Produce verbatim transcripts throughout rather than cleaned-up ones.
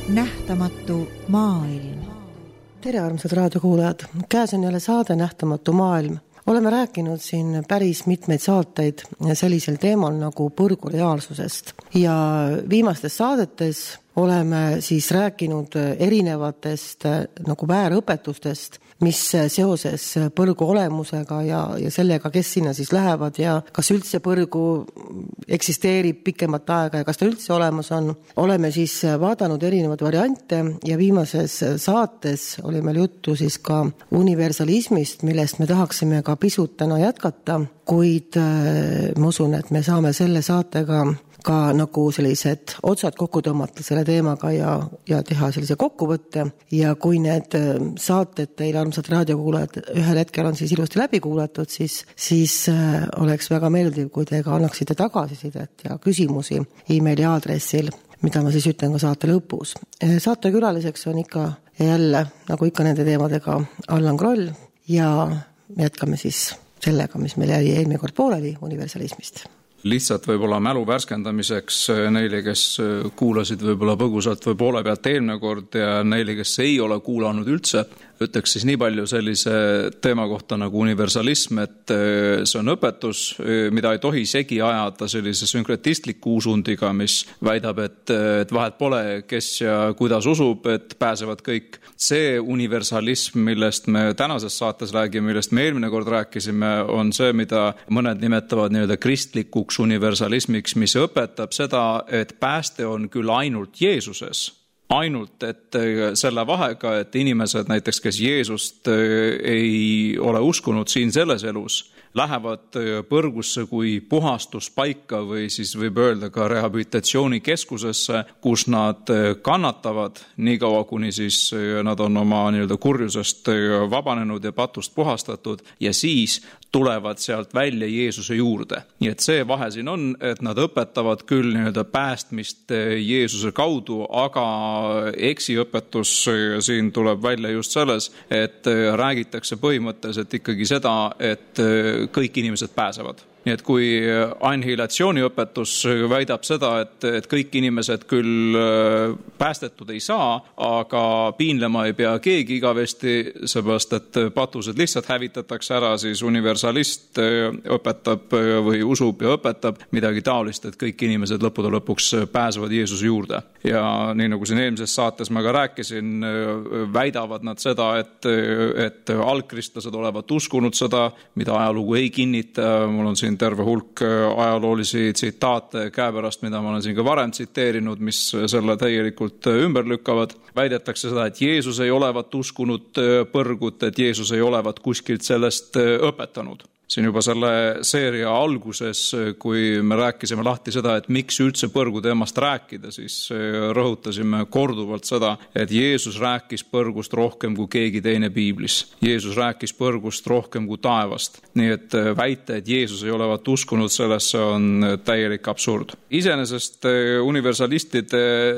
Nähtamatu maailm. Tere armsad raadiokuulajad, käes on jälle saade Nähtamatu maailm. Oleme rääkinud siin päris mitmeid saateid sellisel teemal nagu põrgu reaalsusest ja viimastes saadetes oleme siis rääkinud erinevatest nagu väärõpetustest, mis seoses põrgu olemusega ja, ja sellega, kes sinna siis lähevad ja kas üldse põrgu eksisteerib pikemat aega ja kas ta üldse olemas on. Oleme siis vaadanud erinevad variante ja viimases saates oli meil juttu siis ka universalismist, millest me tahaksime ka pisut täna jätkata, kuid ma usun, et me saame selle saatega ka nagu sellised otsad kokku tõmmata selle teemaga ja, ja teha sellise kokkuvõtte. Ja kui need saated teil armsad raadiokuulajad ühel hetkel on siis ilusti läbi kuulatud, siis, siis oleks väga meeldiv, kui te ka annaksite tagasisidet ja küsimusi e-maili aadressil, mida ma siis ütlen ka saate lõpus. Saate külaliseks on ikka ja jälle, nagu ikka nende teemadega, Allan Kroll ja me jätkame siis sellega, mis meil jäi eelmine kord pooleli universalismist. Lihtsalt võib-olla mälu värskendamiseks neile, kes kuulasid võib-olla põgusalt või poole pealt eelmine kord ja neile, kes ei ole kuulanud üldse, ütleks siis nii palju sellise teema kohta nagu universalism, et see on õpetus, mida ei tohi segi ajada sellise sünkretistliku usundiga, mis väidab, et, et vahet pole, kes ja kuidas usub, et pääsevad kõik. See universalism, millest me tänases saates räägime, millest me eelmine kord rääkisime, on see, mida mõned nimetavad nii-öelda kristlikuks universalismiks, mis õpetab seda, et pääste on küll ainult Jeesuses, ainult, et selle vahega, et inimesed näiteks, kes Jeesust ei ole uskunud siin selles elus, lähevad põrgusse kui puhastuspaika või siis võib öelda ka rehabilitatsioonikeskusesse, kus nad kannatavad nii kaua, kuni siis nad on oma nii-öelda kurjusest vabanenud ja patust puhastatud ja siis tulevad sealt välja Jeesuse juurde. Nii et see vahe siin on, et nad õpetavad küll nii-öelda päästmist Jeesuse kaudu, aga eksiõpetus siin tuleb välja just selles, et räägitakse põhimõtteliselt ikkagi seda, et kõik inimesed pääsevad. Nii et kui annihilatsiooniõpetus väidab seda, et, et kõik inimesed küll päästetud ei saa, aga piinlema ei pea keegi igavesti, seepärast, et patused lihtsalt hävitatakse ära, siis universalist õpetab või usub ja õpetab midagi taolist, et kõik inimesed lõppude lõpuks pääsevad Jeesuse juurde. Ja nii nagu siin eelmises saates ma ka rääkisin, väidavad nad seda, et, et algkristlased olevat uskunud seda, mida ajalugu ei kinnita. Mul on siin terve hulk ajaloolisi tsitaate käepärast, mida ma olen siin ka varem tsiteerinud, mis selle täielikult ümber lükkavad. Väidetakse seda, et Jeesus ei olevat uskunud põrgut, et Jeesus ei olevat kuskilt sellest õpetanud. Siin juba selle seeria alguses, kui me rääkisime lahti seda, et miks üldse põrgu teemast rääkida, siis rõhutasime korduvalt seda, et Jeesus rääkis põrgust rohkem kui keegi teine piiblis. Jeesus rääkis põrgust rohkem kui taevast. Nii et väita, et Jeesus ei olevat uskunud sellesse, on täielik absurd. Iseenesest universalistide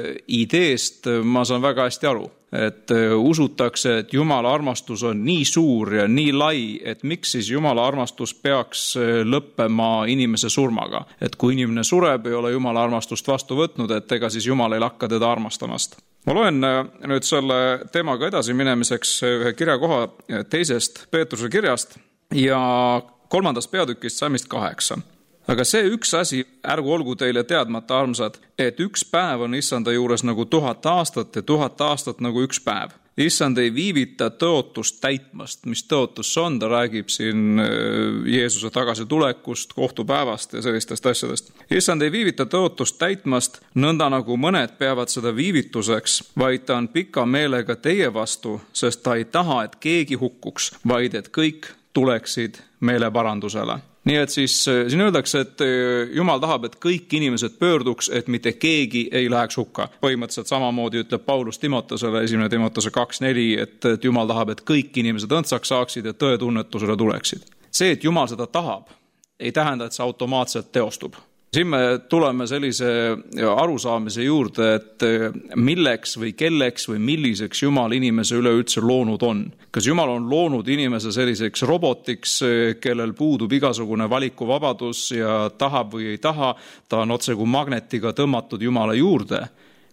ideest ma saan väga hästi aru. Et usutakse, et Jumala armastus on nii suur ja nii lai, et miks siis Jumala armastus peaks lõppema inimese surmaga. Et kui inimene sureb, ei ole Jumala armastust vastu võtnud, et ega siis Jumal ei lakka teda armastamast. Ma loen nüüd selle teemaga edasi minemiseks ühe kirjakoha teisest Peetruse kirjast ja kolmandast peatükist salmist kaheksa. Aga see üks asi, ärgu olgu teile teadmata armsad, et üks päev on issanda juures nagu tuhat aastat ja tuhat aastat nagu üks päev. Issand ei viivita tõotust täitmast, mis tõotus on, ta räägib siin Jeesuse tagasitulekust, kohtupäevast ja sellistest asjadest. Issand ei viivita tõotust täitmast, nõnda nagu mõned peavad seda viivituseks, vaid ta on pika meelega teie vastu, sest ta ei taha, et keegi hukkuks, vaid et kõik tuleksid meeleparandusele. Nii et siis siin öeldakse, et Jumal tahab, et kõik inimesed pöörduks, et mitte keegi ei läheks hukka. Põhimõtteliselt samamoodi ütleb Paulus Timotosele, esimene Timotose kaks neli, et, et Jumal tahab, et kõik inimesed õndsaks saaksid ja tõetunnetusele tuleksid. See, et Jumal seda tahab, ei tähenda, et see automaatselt teostub. Siin me tuleme sellise arusaamise juurde, et milleks või kelleks või milliseks Jumal inimese üleüldse loonud on. Kas Jumal on loonud inimese selliseks robotiks, kellel puudub igasugune valikuvabadus ja tahab või ei taha, ta on otse kui magnetiga tõmmatud Jumala juurde.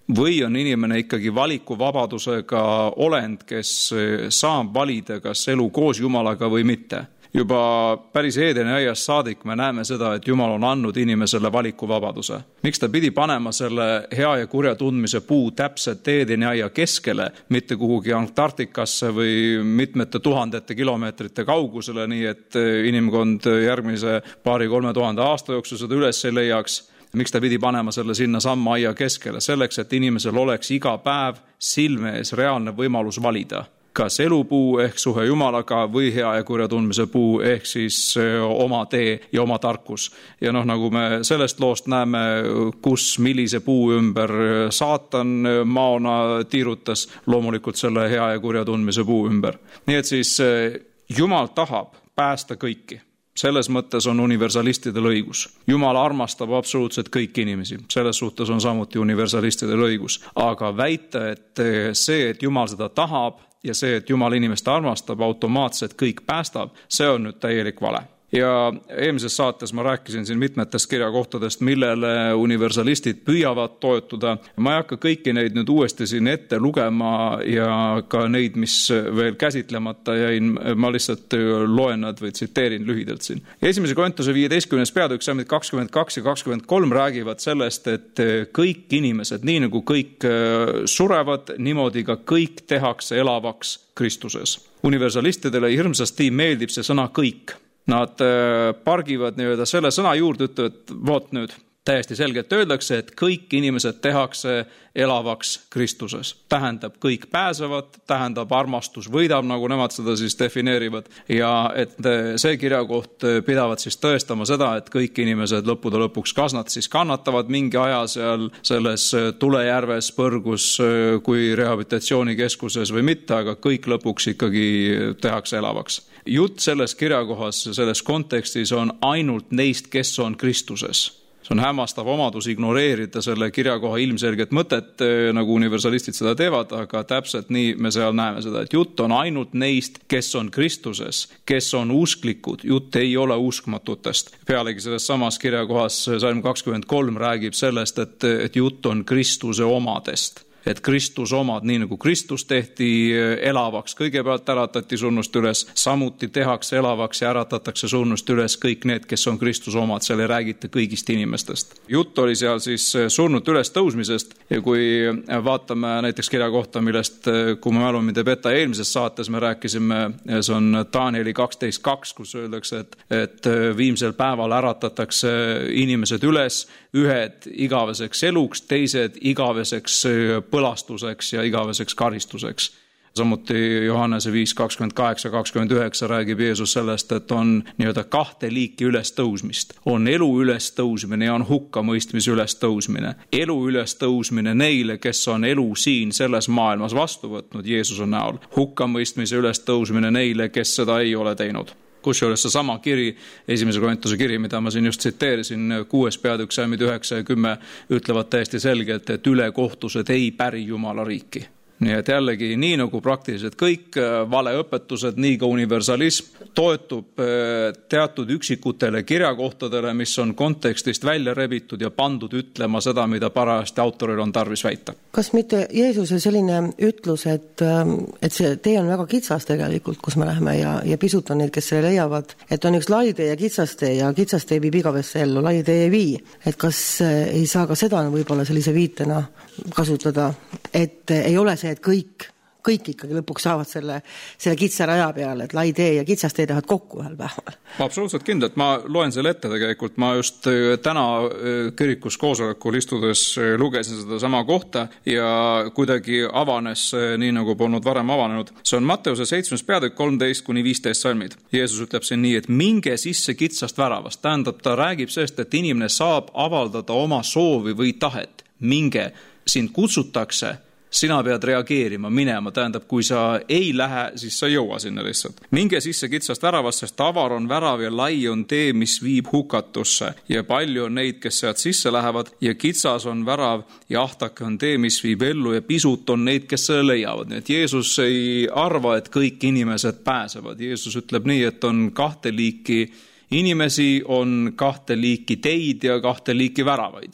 või on inimene ikkagi valikuvabadusega olend, kes saab valida, kas elu koos Jumalaga või mitte. Juba päris Eedeni aiast saadik me näeme seda, et Jumal on andnud inimesele valikuvabaduse. Miks ta pidi panema selle hea ja kurja tundmise puu täpselt Eedeni aia keskele, mitte kuhugi Antarktikasse või mitmete tuhandete kilomeetrite kaugusele, nii et inimkond järgmise paari-kolme tuhande aasta jooksul seda üles ei leiaks? Miks ta pidi panema selle sinna samma aia keskele? Selleks, et inimesel oleks iga päev silme ees reaalne võimalus valida. Kas elupuu ehk suhe Jumalaga või hea ja kurja tundmise puu ehk siis oma tee ja oma tarkus. Ja noh, nagu me sellest loost näeme, kus millise puu ümber saatan maona tiirutas, loomulikult selle hea ja kurja tundmise puu ümber. Nii et siis Jumal tahab päästa kõiki. Selles mõttes on universalistidel õigus. Jumal armastab absoluutselt kõiki inimesi. Selles suhtes on samuti universalistidel õigus. Aga väita, et see, et Jumal seda tahab ja see, et Jumal inimest armastab, automaatselt kõik päästab, see on nüüd täielik vale. Ja eelmises saates ma rääkisin siin mitmetest kirjakohtadest, millele universalistid püüavad toetuda. Ma ei hakka kõiki neid nüüd uuesti siin ette lugema ja ka neid, mis veel käsitlemata jäin, ma lihtsalt loen nad või tsiteerin lühidalt siin. Esimese Korintuse viieteistkümnes peatükk, salmid kakskümmend kaks ja kakskümmend kolm räägivad sellest, et kõik inimesed, nii nagu kõik surevad, niimoodi ka kõik tehakse elavaks Kristuses. Universalistidele hirmsasti meeldib see sõna kõik. Nad pargivad nii-öelda selle sõna juurde, ütlevad, voot nüüd, täiesti selgelt öeldakse, et kõik inimesed tehakse elavaks Kristuses. Tähendab, kõik pääsevad, tähendab, armastus võidab, nagu nemad seda siis defineerivad. Ja et see kirjakoht pidavad siis tõestama seda, et kõik inimesed lõppude lõpuks, kas nad siis kannatavad mingi aja seal selles tulejärves põrgus kui rehabilitatsioonikeskuses või mitte, aga kõik lõpuks ikkagi tehakse elavaks. Jutt selles kirjakohas, selles kontekstis on ainult neist, kes on Kristuses. See on hämmastav omadus ignoreerida selle kirjakoha ilmselget mõtet, nagu universalistid seda teevad, aga täpselt nii me seal näeme seda, et jutt on ainult neist, kes on Kristuses, kes on usklikud, jutt ei ole uskmatutest. Pealegi selles samas kirjakohas salm kakskümmend kolm räägib sellest, et, et jutt on Kristuse omadest. Et Kristus omad, nii nagu Kristus tehti elavaks, kõigepealt äratati surnust üles, samuti tehakse elavaks ja äratatakse surnust üles kõik need, kes on Kristus omad, seal ei räägita kõigist inimestest. Jutt oli seal siis surnut üles tõusmisest ja kui vaatame näiteks kirja kohta, millest, kui me mälumid ei peta, eelmises saates me rääkisime, see on Danieli kaksteist kaks, kus öeldakse, et, et viimsel päeval äratatakse inimesed üles, ühed igaveseks eluks, teised igaveseks põlastuseks ja igaveseks karistuseks. Samuti Johannese viis kakskümmend kaheksa kakskümmend üheksa räägib Jeesus sellest, et on nii-öelda kahte liiki ülestõusmist. On elu ülestõusmine ja on hukkamõistmise ülestõusmine. Elu ülestõusmine neile, kes on elu siin selles maailmas vastu võtnud Jeesuse näol. Hukkamõistmise ülestõusmine neile, kes seda ei ole teinud. Kusjuures see sama kiri, esimese Korintuse kiri, mida ma siin just tsiteerisin, kuues peatükk, salmid üheksa ja kümme, ütlevad täiesti selgelt, et ülekohtused ei päri Jumala riiki. Nii et jällegi, nii nagu praktiliselt kõik valeõpetused, nii ka universalism toetub teatud üksikutele kirjakohtadele, mis on kontekstist välja rebitud ja pandud ütlema seda, mida parajasti autoril on tarvis väita. Kas mitte Jeesuse selline ütlus, et, et see tee on väga kitsas tegelikult, kus me läheme ja, ja pisut on neid, kes selle leiavad, et on üks lai tee ja kitsas tee ja kitsas tee viib igavesse ellu, lai tee ei vii. Et kas ei saa ka seda võib-olla sellise viitena kasutada, et ei ole see, et kõik, kõik ikkagi lõpuks saavad selle, selle kitsa raja peale, et lai tee ja kitsas tee tahavad kokku ühel päeval. Absoluutselt kindlalt. Ma loen selle ette tegelikult. Ma just täna kirikus koosolekul istudes lugesin seda sama kohta ja kuidagi avanes nii, nagu polnud varem avanenud. See on Matteuse seitsmes peatükk kolmteist kuni viisteist salmid. Jeesus ütleb siin nii, et minge sisse kitsast väravast. Tähendab, ta räägib sellest, et inimene saab avaldada oma soovi või tahet. Minge, sind kutsutakse, sina pead reageerima, minema, tähendab, kui sa ei lähe, siis sa ei jõua sinna lihtsalt. Minge sisse kitsast väravast, sest avar on värav ja lai on tee, mis viib hukatusse. Ja palju on neid, kes sealt sisse lähevad ja kitsas on värav ja ahtake on tee, mis viib ellu ja pisut on neid, kes selle leiavad. Nii et Jeesus ei arva, et kõik inimesed pääsevad. Jeesus ütleb nii, et on kahte liiki inimesi, on kahte liiki teid ja kahte liiki väravaid.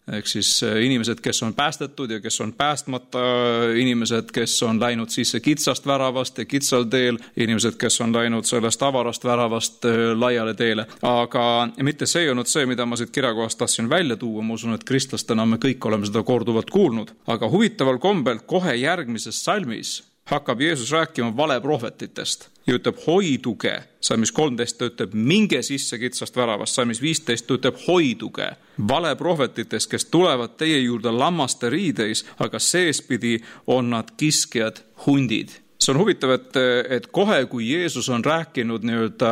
ehk siis inimesed, kes on päästetud ja kes on päästmata, inimesed, kes on läinud sisse kitsast väravast ja kitsal teel, inimesed, kes on läinud sellest avarast väravast laiale teele. Aga mitte see ei olnud see, mida ma siit kirjakohast tahtsin välja tuua, ma usun, et kristlastena me kõik oleme seda korduvalt kuulnud. Aga huvitaval kombel kohe järgmises salmis hakkab Jeesus rääkima valeprohvetitest ja ütleb hoiduge. Salmis kolmteist ütleb minge sisse kitsast väravast, salmis viisteist ütleb hoiduge valeprohvetitest, kes tulevad teie juurde lammaste riideis, aga seespidi on nad kiskjad hundid. See on huvitav, et, et kohe kui Jeesus on rääkinud nii-öelda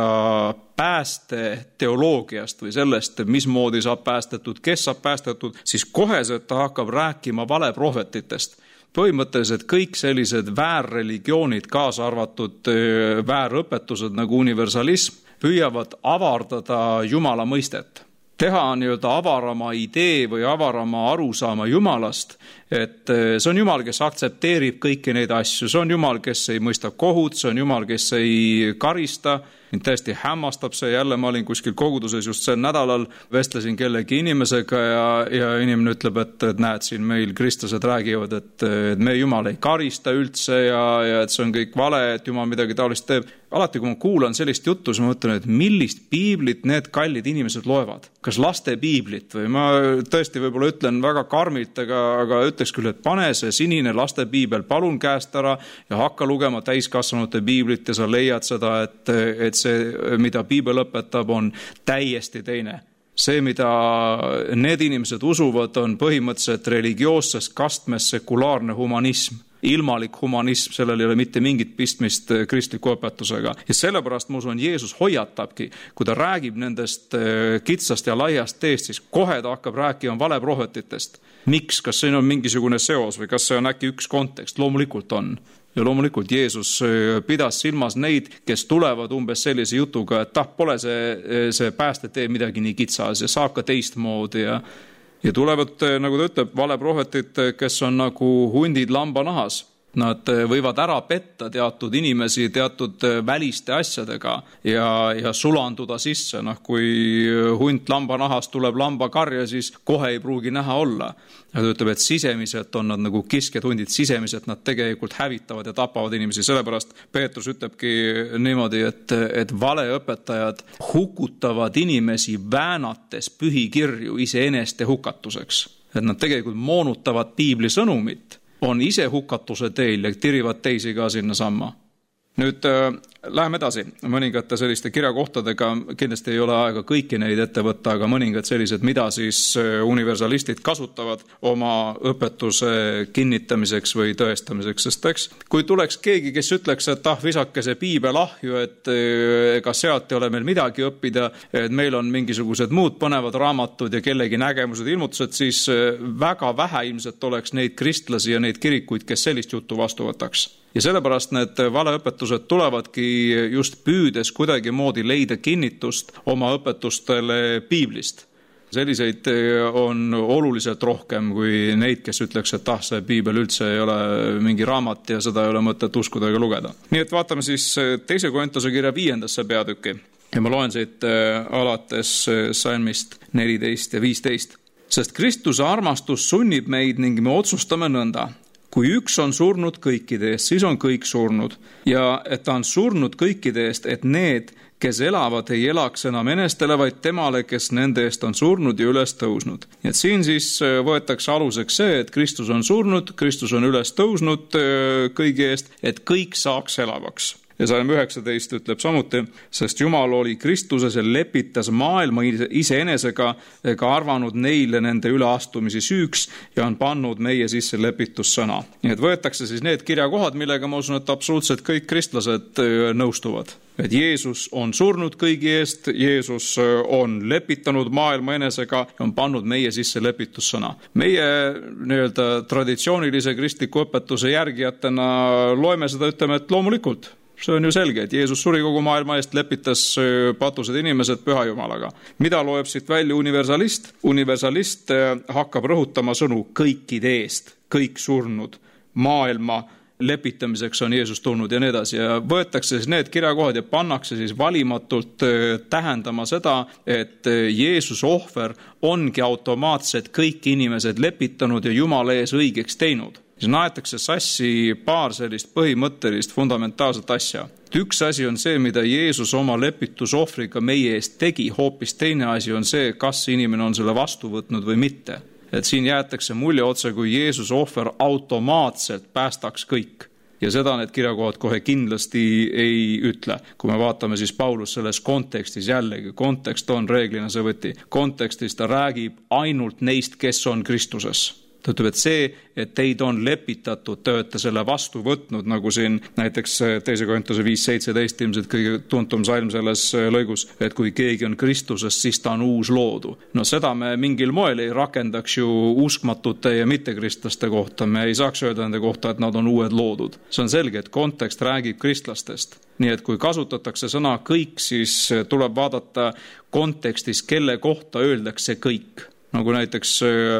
pääste teoloogiast või sellest, mismoodi saab päästetud, kes saab päästetud, siis koheselt ta hakkab rääkima valeprohvetitest. Põhimõtteliselt kõik sellised väärreligioonid, kaasa arvatud väärõpetused nagu universalism, püüavad avardada Jumala mõistet. Teha nii-öelda avarama idee või avarama arusaama Jumalast, et see on Jumal, kes aktsepteerib kõiki neid asju. See on Jumal, kes ei mõista kohut, see on Jumal, kes ei karista. Mind tõesti hämmastab see, jälle ma olin kuskil koguduses just sel nädalal, vestlesin kellegi inimesega ja, ja inimene ütleb, et, et näed, siin meil kristlased räägivad, et, et me Jumal ei karista üldse ja, ja et see on kõik vale, et Jumal midagi taolist teeb. Alati, kui ma kuulan sellist juttu, siis ma mõtlen, et millist piiblit need kallid inimesed loevad. Kas laste piiblit või ma tõesti võib-olla ütlen väga karmilt, aga, aga ütleks küll, et pane see sinine laste piibel palun käest ära ja hakka lugema täiskasvanute piiblit ja sa leiad seda, et, et see, mida piibel õpetab, on täiesti teine. See, mida need inimesed usuvad, on põhimõtteliselt religioosses kastmes sekulaarne humanism. Ilmalik humanism, sellel ei ole mitte mingit pistmist kristliku õpetusega. Ja sellepärast ma usun, Jeesus hoiatabki, kui ta räägib nendest kitsast ja laiast teest, siis kohe ta hakkab rääkima valeprohvetitest. Miks? Kas siin on mingisugune seos või kas see on äkki üks kontekst? Loomulikult on. Ja loomulikult Jeesus pidas silmas neid, kes tulevad umbes sellise jutuga, et tah, pole see, see päästetee midagi nii kitsas ja saab ka teistmoodi ja Ja tulevad, nagu ta ütleb, valeprohvetid, kes on nagu hundid lambanahas. Nad võivad ära petta teatud inimesi teatud väliste asjadega ja, ja sulanduda sisse. Noh, kui hunt lambanahast tuleb lambakarja, siis kohe ei pruugi näha olla. Ja ta ütleb, et sisemiselt on nad nagu kiskjad hundid, sisemiselt nad tegelikult hävitavad ja tapavad inimesi. Sellepärast Peetrus ütlebki niimoodi, et, et valeõpetajad hukutavad inimesi väänates pühikirju iseeneste hukatuseks. Et nad tegelikult moonutavad piibli sõnumit, on ise hukatuse teel ja tirivad teisi ka sinna samma. Nüüd äh, läheme edasi mõningate selliste kirjakohtadega, kindlasti ei ole aega kõiki neid ette võtta, aga mõningad sellised, mida siis universalistid kasutavad oma õpetuse kinnitamiseks või tõestamiseks, sest eks, kui tuleks keegi, kes ütleks, et ah, visake see piibel ahju, et ega sealt ei ole meil midagi õppida, et meil on mingisugused muud põnevad raamatud ja kellegi nägemused, ilmutused, siis väga vähe ilmselt oleks neid kristlasi ja neid kirikuid, kes sellist juttu vastu võtaks. Ja sellepärast need valeõpetused tulevadki just püüdes kuidagi moodi leida kinnitust oma õpetustele piiblist. Selliseid on oluliselt rohkem kui neid, kes ütleks, et ah, see piibel üldse ei ole mingi raamat ja seda ei ole mõtet uskuda ega lugeda. Nii et vaatame siis teise Korintuse kirja viiendasse peatükki ja ma loen siit alates salmist neliteist ja viisteist. Sest Kristuse armastus sunnib meid ning me otsustame nõnda. Kui üks on surnud kõikide eest, siis on kõik surnud. Ja et ta on surnud kõikide eest, et need, kes elavad, ei elaks enam enestele, vaid temale, kes nende eest on surnud ja üles tõusnud. Et siin siis võetakse aluseks see, et Kristus on surnud, Kristus on üles tõusnud kõigi eest, et kõik saaks elavaks. Ja salm üheksateist ütleb samuti, sest Jumal oli Kristuses ja lepitas maailma iseenesega ega arvanud neile nende üleastumisi süüks ja on pannud meie sisse lepitussõna. Nii et võetakse siis need kirjakohad, millega ma usun, et absoluutselt kõik kristlased nõustuvad. Et Jeesus on surnud kõigi eest, Jeesus on lepitanud maailma enesega ja on pannud meie sisse lepitussõna. Meie nii-öelda traditsioonilise kristliku õpetuse järgijatena loeme seda, ütleme, et loomulikult. See on ju selge, et Jeesus suri kogu maailma eest, lepitas patused inimesed püha Jumalaga. Mida loeb siit välja universalist? Universalist hakkab rõhutama sõnu kõikide eest, kõik surnud, maailma lepitamiseks on Jeesus tulnud ja nii edasi ja võetakse siis need kirjakohad ja pannakse siis valimatult tähendama seda, et Jeesuse ohver ongi automaatselt kõik inimesed lepitanud ja Jumala ees õigeks teinud. Siis naetakse sassi paar sellist põhimõttelist fundamentaalset asja. Üks asi on see, mida Jeesus oma lepitusohvriga meie eest tegi, hoopis teine asi on see, kas inimene on selle vastu võtnud või mitte. Et siin jäetakse mulje otse, kui Jeesus ohver automaatselt päästaks kõik. Ja seda need kirjakohad kohe kindlasti ei ütle. Kui me vaatame siis Paulus selles kontekstis jällegi, kontekst on reeglina see võti. Kontekstis ta räägib ainult neist, kes on Kristuses. Ta ütleb, et see, et teid on lepitatud, te olete selle vastu võtnud, nagu siin näiteks teise Korintuse viis seitseteist ilmselt kõige tuntum salm selles lõigus, et kui keegi on Kristusest, siis ta on uus loodu. No seda me mingil moel ei rakendaks ju uskmatute ja mittekristlaste kohta. Me ei saaks öelda nende kohta, et nad on uued loodud. See on selge, et kontekst räägib kristlastest. Nii et kui kasutatakse sõna kõik, siis tuleb vaadata kontekstis, kelle kohta öeldakse kõik. Nagu näiteks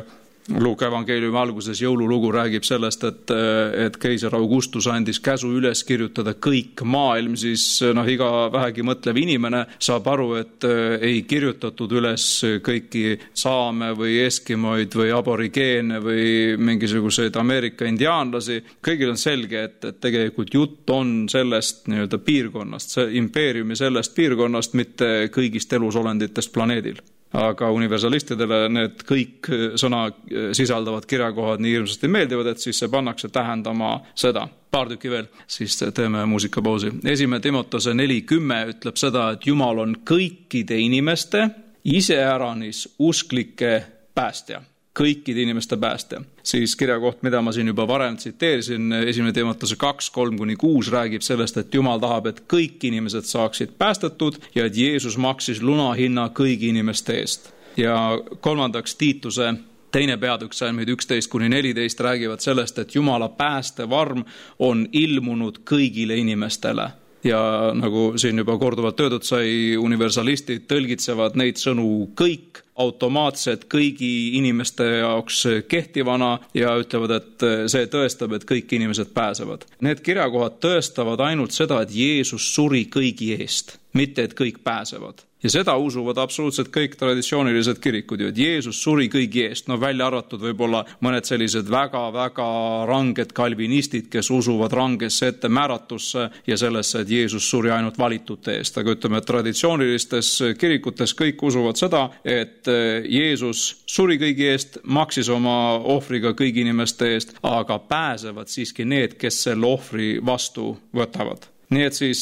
Luuka evangeeliumi alguses jõululugu räägib sellest, et, et keiser Augustus andis käsu üles kirjutada kõik maailm, siis noh, iga vähegi mõtlev inimene saab aru, et ei kirjutatud üles kõiki saame või eskimoid või aborigeene või mingisuguseid Ameerika indiaanlasi. Kõigil on selge, et, et tegelikult jutt on sellest nii-öelda piirkonnast, see impeeriumi sellest piirkonnast, mitte kõigist elusolenditest planeedil. Aga universalistidele need kõik sõna sisaldavad kirjakohad nii hirmsasti meeldivad, et siis see pannakse tähendama seda. Paar tükki veel, siis teeme muusikapausi. Esimene Timotose neli kümme ütleb seda, et Jumal on kõikide inimeste iseäranis usklike päästja. Kõikide inimeste päästja. Siis kirjakoht, mida ma siin juba varem tsiteerisin, esimene Timotose kaks kolm kuni kuus räägib sellest, et Jumal tahab, et kõik inimesed saaksid päästetud ja et Jeesus maksis lunahinna kõigi inimeste eest. Ja kolmandaks Tiituse teine peatükk salmid üksteist kuni neliteist räägivad sellest, et Jumala päästevarm on ilmunud kõigile inimestele. Ja nagu siin juba korduvalt öeldud sai, universalistid tõlgitsevad neid sõnu kõik automaatselt kõigi inimeste jaoks kehtivana ja ütlevad, et see tõestab, et kõik inimesed pääsevad. Need kirjakohad tõestavad ainult seda, et Jeesus suri kõigi eest, mitte et kõik pääsevad. Ja seda usuvad absoluutselt kõik traditsioonilised kirikud ju, et Jeesus suri kõigi eest. No välja arvatud võib-olla mõned sellised väga-väga ranged kalvinistid, kes usuvad rangesse ette määratusse ja sellesse, et Jeesus suri ainult valitute eest. Aga ütleme, et traditsioonilistes kirikutes kõik usuvad seda, et Jeesus suri kõigi eest, maksis oma ohvriga kõigi inimeste eest, aga pääsevad siiski need, kes selle ohvri vastu võtavad. Nii et siis,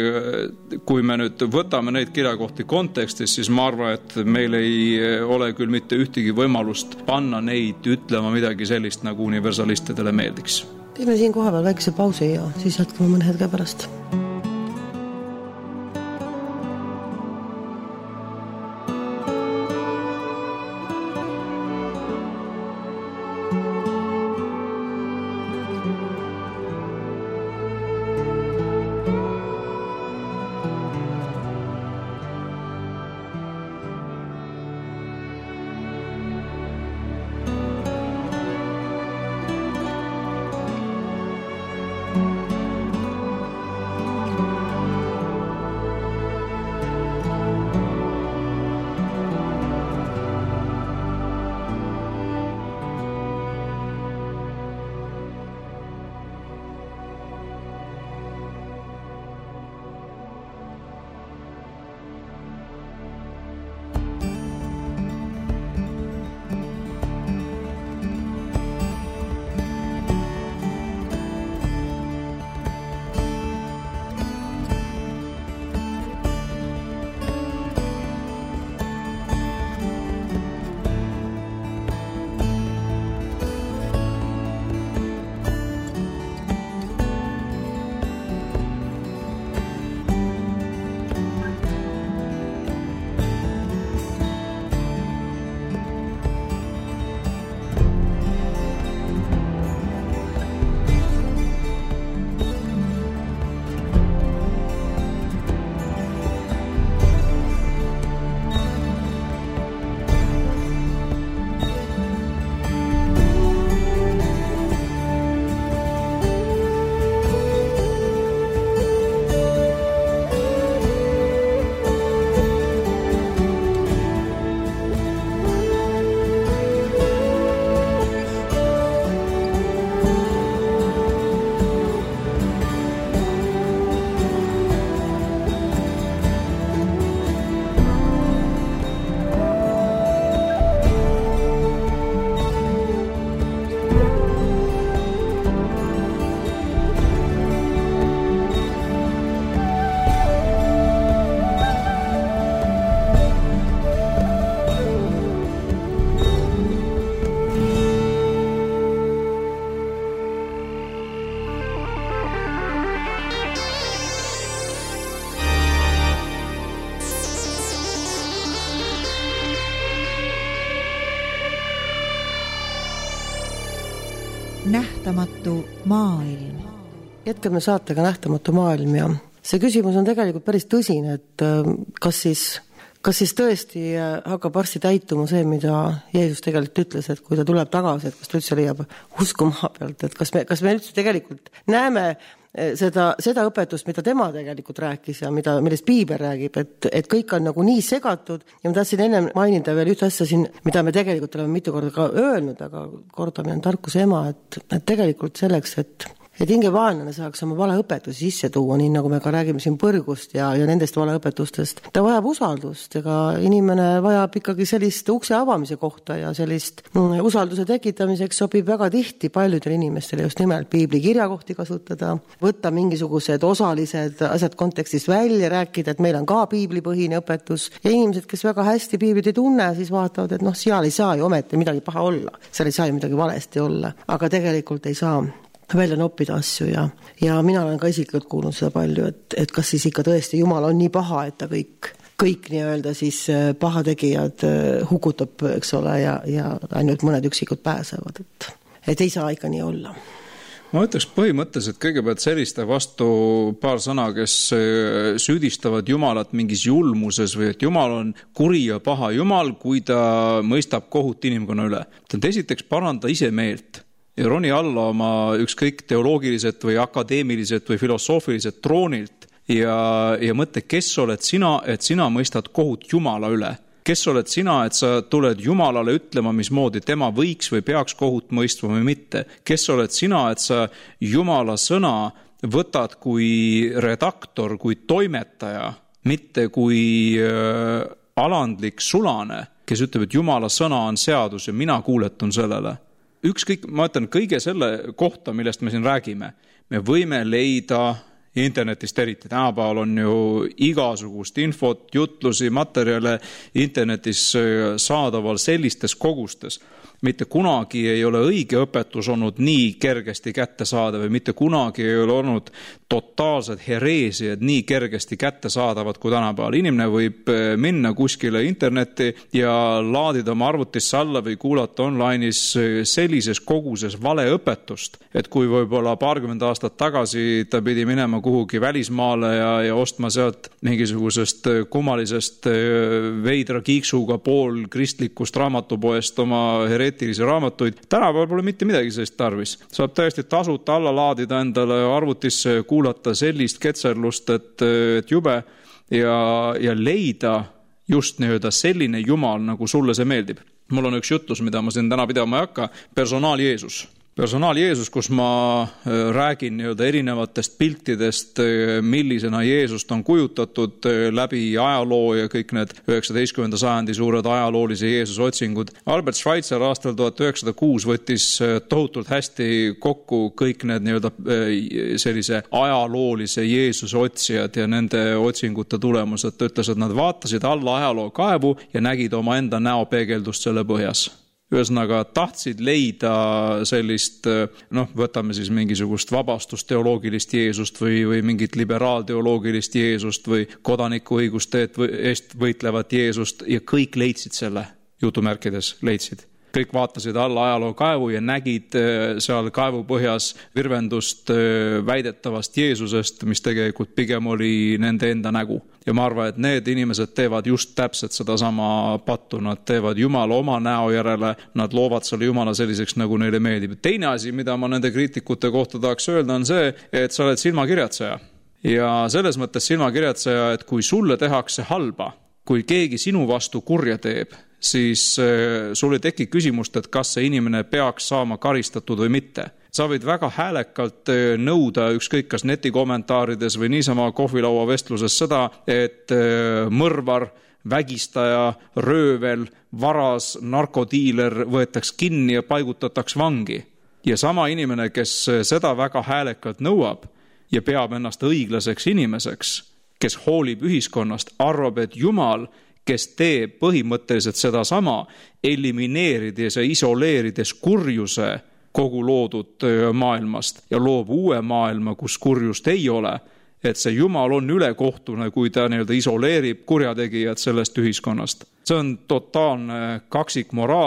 kui me nüüd võtame neid kirjakohti kontekstis, siis ma arvan, et meil ei ole küll mitte ühtegi võimalust panna neid ütlema midagi sellist, nagu universalistidele meeldiks. Teeme siin kohapeal väikese pausi ja siis jätkame mõne hetke pärast. nähtamatu maailm. Jätkame saatega Nähtamatu maailm ja see küsimus on tegelikult päris tõsine, et kas siis, kas siis tõesti hakkab varsti täituma see, mida Jeesus tegelikult ütles, et kui ta tuleb tagasi, et kas ta üldse leiab usku maa pealt, et kas me, kas me üldse tegelikult näeme seda, seda õpetust, mida tema tegelikult rääkis ja mida, millest Piibel räägib, et, et kõik on nagu nii segatud ja ma tahtsin enne mainida veel üht asja siin, mida me tegelikult oleme mitu korda ka öelnud, aga kordamine on tarkuse ema, et, et tegelikult selleks, et et hingevaenlane saaks oma valeõpetusi sisse tuua, nii nagu me ka räägime siin põrgust ja, ja nendest valeõpetustest. Ta vajab usaldust, ega inimene vajab ikkagi sellist ukse avamise kohta ja sellist mm, usalduse tekitamiseks sobib väga tihti paljudel inimestele just nimelt piibli kirjakohti kasutada, võtta mingisugused osalised asjad kontekstist välja, rääkida, et meil on ka piiblipõhine õpetus ja inimesed, kes väga hästi piiblit ei tunne, siis vaatavad, et noh, seal ei saa ju ometi midagi paha olla, seal ei saa ju midagi valesti olla, aga tegelikult ei saa välja noppida asju ja, ja mina olen ka isiklikult kuulnud seda palju, et, et kas siis ikka tõesti Jumal on nii paha, et ta kõik, kõik nii-öelda siis pahategijad hukutab, eks ole, ja, ja ainult mõned üksikud pääsevad, et, et ei saa ikka nii olla. Ma ütleks põhimõtteliselt kõigepealt selliste vastu paar sõna, kes süüdistavad Jumalat mingis julmuses või et Jumal on kuri ja paha Jumal, kui ta mõistab kohut inimkonna üle. Ta esiteks paranda ise meelt ja roni alla oma ükskõik teoloogilised või akadeemilised või filosoofilised troonilt ja, ja mõtle, kes oled sina, et sina mõistad kohut Jumala üle. Kes oled sina, et sa tuled Jumalale ütlema, mismoodi tema võiks või peaks kohut mõistma või mitte. Kes oled sina, et sa Jumala sõna võtad kui redaktor, kui toimetaja, mitte kui äh, alandlik sulane, kes ütleb, et Jumala sõna on seadus ja mina kuuletun sellele. Ükskõik, ma ütlen, kõige selle kohta, millest me siin räägime, me võime leida internetist eriti. Tänapäeval on ju igasugust infot, jutlusi, materjale internetis saadaval sellistes kogustes. Mitte kunagi ei ole õige õpetus olnud nii kergesti kätte saada või mitte kunagi ei ole olnud totaalsed hereesiad nii kergesti kätte saadavad kui tänapäeval. Inimene võib minna kuskile internetti ja laadida oma arvutisse alla või kuulata online'is sellises koguses valeõpetust, et kui võib-olla paarkümmend aastat tagasi ta pidi minema kuhugi välismaale ja, ja ostma sealt mingisugusest kummalisest veidra kiiksuga pool kristlikust raamatupoest oma hereesiat raamatuid. Tänapäeval pole mitte midagi sellist tarvis. Saab täiesti tasuta alla laadida endale arvutisse ja kuulata sellist ketserlust, et, et jube ja, ja leida just nii-öelda selline Jumal, nagu sulle see meeldib. Mul on üks jutlus, mida ma siin täna pidama ei hakka, personaal Jeesus. Personaal Jeesus, kus ma räägin nii-öelda erinevatest piltidest, millisena Jeesust on kujutatud läbi ajaloo ja kõik need üheksateistkümnenda sajandi suured ajaloolise Jeesuse otsingud. Albert Schweitzer aastal tuhat üheksasada kuus võttis tohutult hästi kokku kõik need nii-öelda sellise ajaloolise Jeesuse otsijad ja nende otsingute tulemused. Ta ütles, et nad vaatasid alla ajaloo kaevu ja nägid oma enda näopeegeldust selle põhjas. Ühesõnaga tahtsid leida sellist, noh, võtame siis mingisugust vabastusteoloogilist Jeesust või, või mingit liberaalteoloogilist Jeesust või kodanikuõiguste eest võitlevat Jeesust ja kõik leidsid selle, jutumärkides leidsid. Kõik vaatasid alla ajaloo kaevu ja nägid seal kaevu põhjas virvendust väidetavast Jeesusest, mis tegelikult pigem oli nende enda nägu. Ja ma arvan, et need inimesed teevad just täpselt seda sama pattu. Nad teevad Jumala oma näo järele, nad loovad selle Jumala selliseks, nagu neile meeldib. Teine asi, mida ma nende kriitikute kohta tahaks öelda, on see, et sa oled silmakirjatseja. Ja selles mõttes silmakirjatseja, et kui sulle tehakse halba, kui keegi sinu vastu kurja teeb, siis sul ei teki küsimust, et kas see inimene peaks saama karistatud või mitte. Sa võid väga häälekalt nõuda ükskõik kas netikommentaarides või niisama kohvilaua vestluses seda, et mõrvar, vägistaja, röövel, varas, narkodiiler võetaks kinni ja paigutataks vangi. Ja sama inimene, kes seda väga häälekalt nõuab ja peab ennast õiglaseks inimeseks, kes hoolib ühiskonnast, arvab, et Jumal, kes teeb põhimõtteliselt seda sama, elimineerides ja isoleerides kurjuse kogu loodud maailmast ja loob uue maailma, kus kurjust ei ole, et see Jumal on ülekohtune, kui ta nii-öelda isoleerib kurjategijad sellest ühiskonnast. See on totaalne kaksikmoraal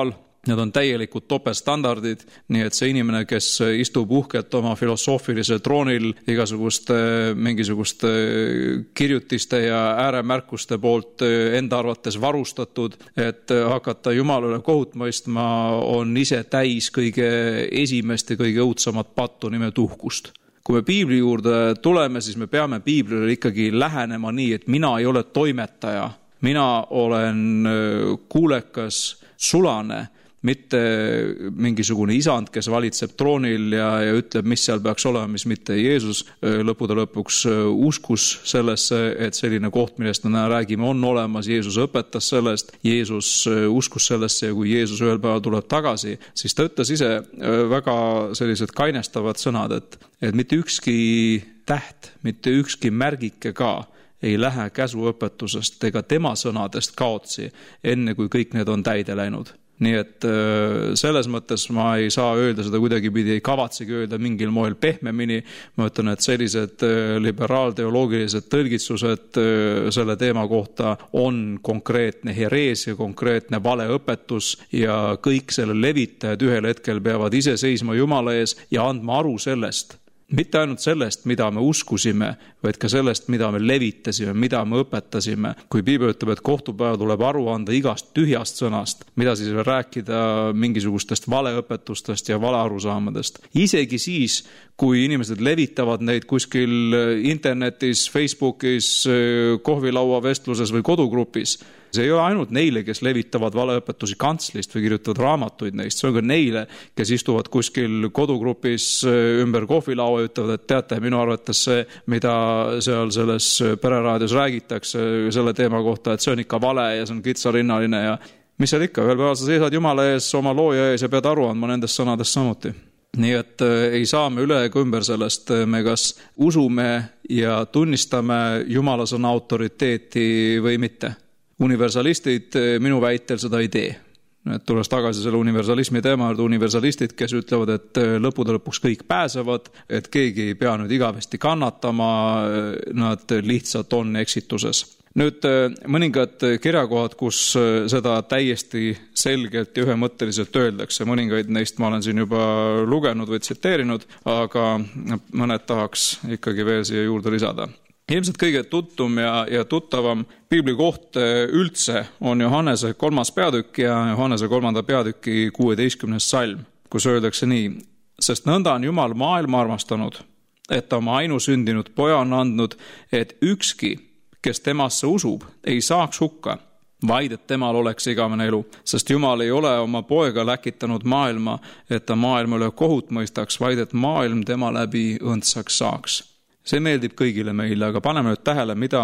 Need on täielikud topelstandardid, nii et see inimene, kes istub uhkelt oma filosoofilisel troonil igasuguste mingisuguste kirjutiste ja ääremärkuste poolt enda arvates varustatud, et hakata Jumalale kohut mõistma, on ise täis kõige esimest ja kõige õudsamat pattu nimelt uhkust. Kui me piibli juurde tuleme, siis me peame piiblile ikkagi lähenema nii, et mina ei ole toimetaja, mina olen kuulekas sulane, mitte mingisugune isand, kes valitseb troonil ja, ja ütleb, mis seal peaks olema, mis mitte. Jeesus lõpude lõpuks uskus sellesse, et selline koht, millest me räägime, on olemas. Jeesus õpetas sellest, Jeesus uskus sellesse ja kui Jeesus ühel päeval tuleb tagasi, siis ta ütles ise väga sellised kainestavad sõnad, et, et mitte ükski täht, mitte ükski märgike ka ei lähe käsuõpetusest ega tema sõnadest kaotsi, enne kui kõik need on täide läinud. Nii et selles mõttes ma ei saa öelda seda kuidagipidi, ei kavatsegi öelda mingil moel pehmemini. Ma ütlen, et sellised liberaalteoloogilised tõlgitsused selle teema kohta on konkreetne herees ja konkreetne valeõpetus ja kõik selle levitajad ühel hetkel peavad ise seisma Jumala ees ja andma aru sellest. Mitte ainult sellest, mida me uskusime, vaid ka sellest, mida me levitasime, mida me õpetasime. Kui piibel ütleb, et kohtupäeva tuleb aru anda igast tühjast sõnast, mida siis rääkida mingisugustest valeõpetustest ja valearusaamadest. Isegi siis, kui inimesed levitavad neid kuskil internetis, Facebookis, kohvilaua vestluses või kodugrupis, see ei ole ainult neile, kes levitavad valeõpetusi kantslist või kirjutavad raamatuid neist, see on ka neile, kes istuvad kuskil kodugrupis ümber kohvilaua ja ütlevad, et teate, minu arvates see, mida seal selles pereraadios räägitakse selle teema kohta, et see on ikka vale ja see on kitsarinnaline ja mis seal ikka, ühel päeval sa seisad Jumala ees, oma looja ees ja pead aru andma nendest sõnadest samuti. Nii et ei saa me üle ega ümber sellest, me kas usume ja tunnistame Jumala sõna autoriteeti või mitte. Universalistid minu väitel seda ei tee. Et tulles tagasi selle universalismi teema, universalistid, kes ütlevad, et lõpude lõpuks kõik pääsevad, et keegi ei pea nüüd igavesti kannatama, nad lihtsalt on eksituses. Nüüd mõningad kirjakohad, kus seda täiesti selgelt ja ühemõtteliselt öeldakse, mõningaid neist ma olen siin juba lugenud või tsiteerinud, aga mõned tahaks ikkagi veel siia juurde lisada. Ilmselt kõige tuttum ja, ja tuttavam piibli koht üldse on Johannese kolmas peatükk ja Johannese kolmanda peatüki kuueteistkümnes salm, kus öeldakse nii, sest nõnda on Jumal maailma armastanud, et oma ainusündinud poja on andnud, et ükski, kes temasse usub, ei saaks hukka, vaid et temal oleks igavene elu, sest Jumal ei ole oma poega läkitanud maailma, et ta maailma üle kohut mõistaks, vaid et maailm tema läbi õndsaks saaks. See meeldib kõigile meile, aga paneme nüüd tähele, mida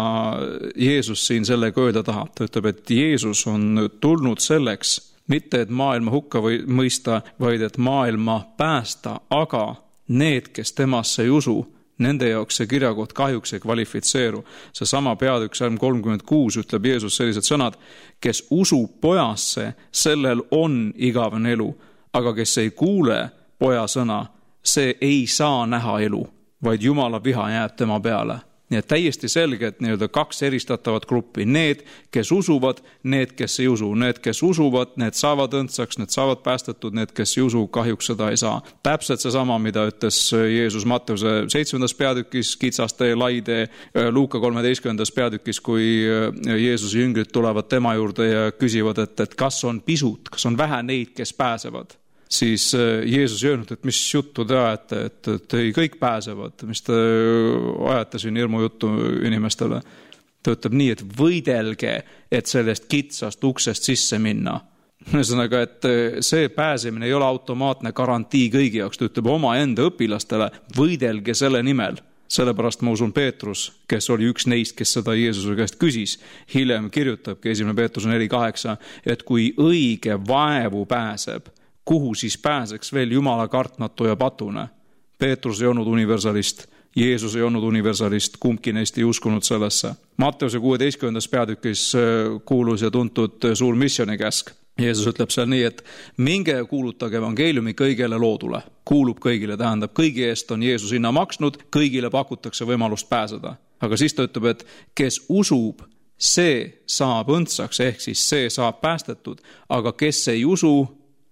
Jeesus siin sellega öelda tahab. Ta ütleb, et Jeesus on tulnud selleks, mitte et maailma hukka või mõista, vaid et maailma päästa, aga need, kes temasse ei usu, nende jaoks see kirjakoht kahjuks ei kvalifitseeru. See sama peatükk salm kolmkümmend kuus ütleb Jeesus sellised sõnad, kes usub pojasse, sellel on igavene elu, aga kes ei kuule poja sõna, see ei saa näha elu, vaid Jumala viha jääb tema peale. Nii et täiesti selge, et nii-öelda kaks eristatavat gruppi. Need, kes usuvad, need, kes ei usu. Need, kes usuvad, need saavad õndsaks, need saavad päästetud, need, kes ei usu, kahjuks seda ei saa. Täpselt see sama, mida ütles Jeesus Matteuse seitsmendas peatükis, kitsaste ja laide, Luuka kolmeteistkümnendas peatükis, kui Jeesuse jüngrid tulevad tema juurde ja küsivad, et, et kas on pisut, kas on vähe neid, kes pääsevad. Siis Jeesus öelnud, et mis juttu te ajate, et, et ei kõik pääsevad, mis te ajate siin hirmu juttu inimestele. Ta ütleb nii, et võidelge, et sellest kitsast uksest sisse minna. Ühesõnaga, et see pääsemine ei ole automaatne garantii kõigi jaoks, ta ütleb oma enda õpilastele, võidelge selle nimel. Sellepärast ma usun Peetrus, kes oli üks neist, kes seda Jeesuse käest küsis. Hiljem kirjutabki esimene Peetrus neli kaheksa, et kui õige vaevu pääseb, kuhu siis pääseks veel Jumala kartmatu ja patune. Peetrus ei olnud universalist, Jeesus ei olnud universalist, kumbki neist ei uskunud sellesse. Matteuse kuueteistkümnendas peatükis kuulus ja tuntud suur missionikäsk. Jeesus ütleb seal nii, et minge kuulutage evangeeliumi kõigele loodule. Kuulub kõigile, tähendab, kõigi eest on Jeesus hinna maksnud, kõigile pakutakse võimalust pääseda. Aga siis ta ütleb, et kes usub, see saab õndsaks, ehk siis see saab päästetud, aga kes ei usu,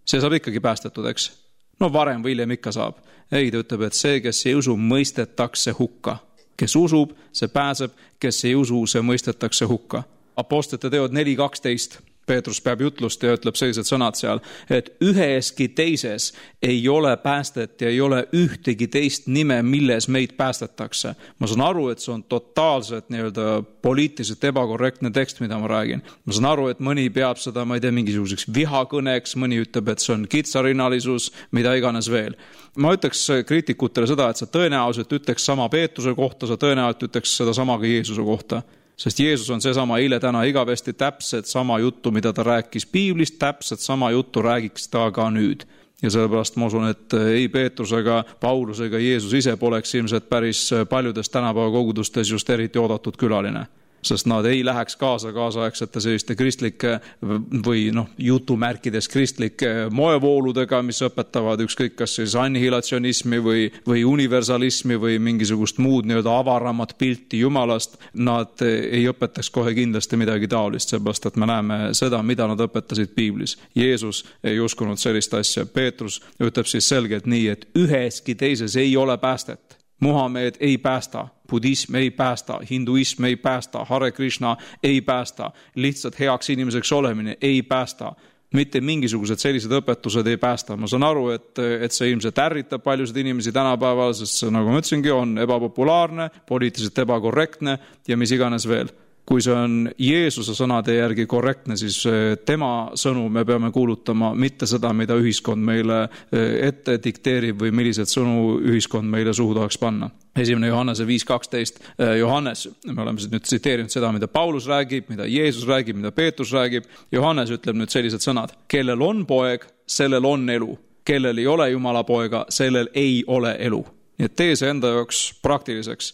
see saab ikkagi päästetud, eks? No varem või hiljem ikka saab. Ei, ta ütleb, et see, kes ei usu, mõistetakse hukka. Kes usub, see pääseb, kes ei usu, see mõistetakse hukka. Apostlite teod neli kaksteist. Peetrus peab jutlust ja ütleb sellised sõnad seal, et üheski teises ei ole päästet ja ei ole ühtegi teist nime, milles meid päästetakse. Ma saan aru, et see on totaalselt nii-öelda poliitiliselt ebakorrektne tekst, mida ma räägin. Ma saan aru, et mõni peab seda, ma ei tea, mingisuguseks vihakõneks, mõni ütleb, et see on kitsarinnalisus, mida iganes veel. Ma ütleks kriitikutele seda, et sa tõenäoliselt ütleks sama Peetruse kohta, sa tõenäoliselt ütleks seda sama ka Jeesuse kohta. Sest Jeesus on seesama eile, täna, igavesti täpselt sama juttu, mida ta rääkis Piiblist, täpselt sama juttu räägiks ta ka nüüd. Ja sellepärast ma usun, et ei Peetrus ega Paulus ega Jeesus ise poleks ilmselt päris paljudes tänapäeva kogudustes just eriti oodatud külaline. Sest nad ei läheks kaasa kaasaegsete selliste kristlike või noh, jutumärkides kristlike moevooludega, mis õpetavad ükskõik kas siis annihilatsionismi või, või universalismi või mingisugust muud nii-öelda avaramat pilti Jumalast. Nad ei õpetaks kohe kindlasti midagi taolist, seepärast, et me näeme seda, mida nad õpetasid Piiblis. Jeesus ei uskunud sellist asja. Peetrus ütleb siis selgelt nii, et üheski teises ei ole päästet. Muhamed ei päästa, budism ei päästa, hinduism ei päästa, Hare Krishna ei päästa, lihtsalt heaks inimeseks olemine ei päästa. Mitte mingisugused sellised õpetused ei päästa. Ma saan aru, et, et see ilmselt ärritab paljusid inimesi tänapäeval, sest see, nagu ma ütlesingi, on ebapopulaarne, poliitiliselt ebakorrektne ja mis iganes veel. Kui see on Jeesuse sõnade järgi korrektne, siis tema sõnu me peame kuulutama, mitte seda, mida ühiskond meile ette dikteerib või millised sõnu ühiskond meile suhu tahaks panna. Esimene Johannese viis kaksteist. Johannes, me oleme nüüd tsiteerinud seda, mida Paulus räägib, mida Jeesus räägib, mida Peetrus räägib. Johannes ütleb nüüd sellised sõnad. Kellel on poeg, sellel on elu. Kellel ei ole Jumala poega, sellel ei ole elu. Nii et tee see enda jaoks praktiliseks.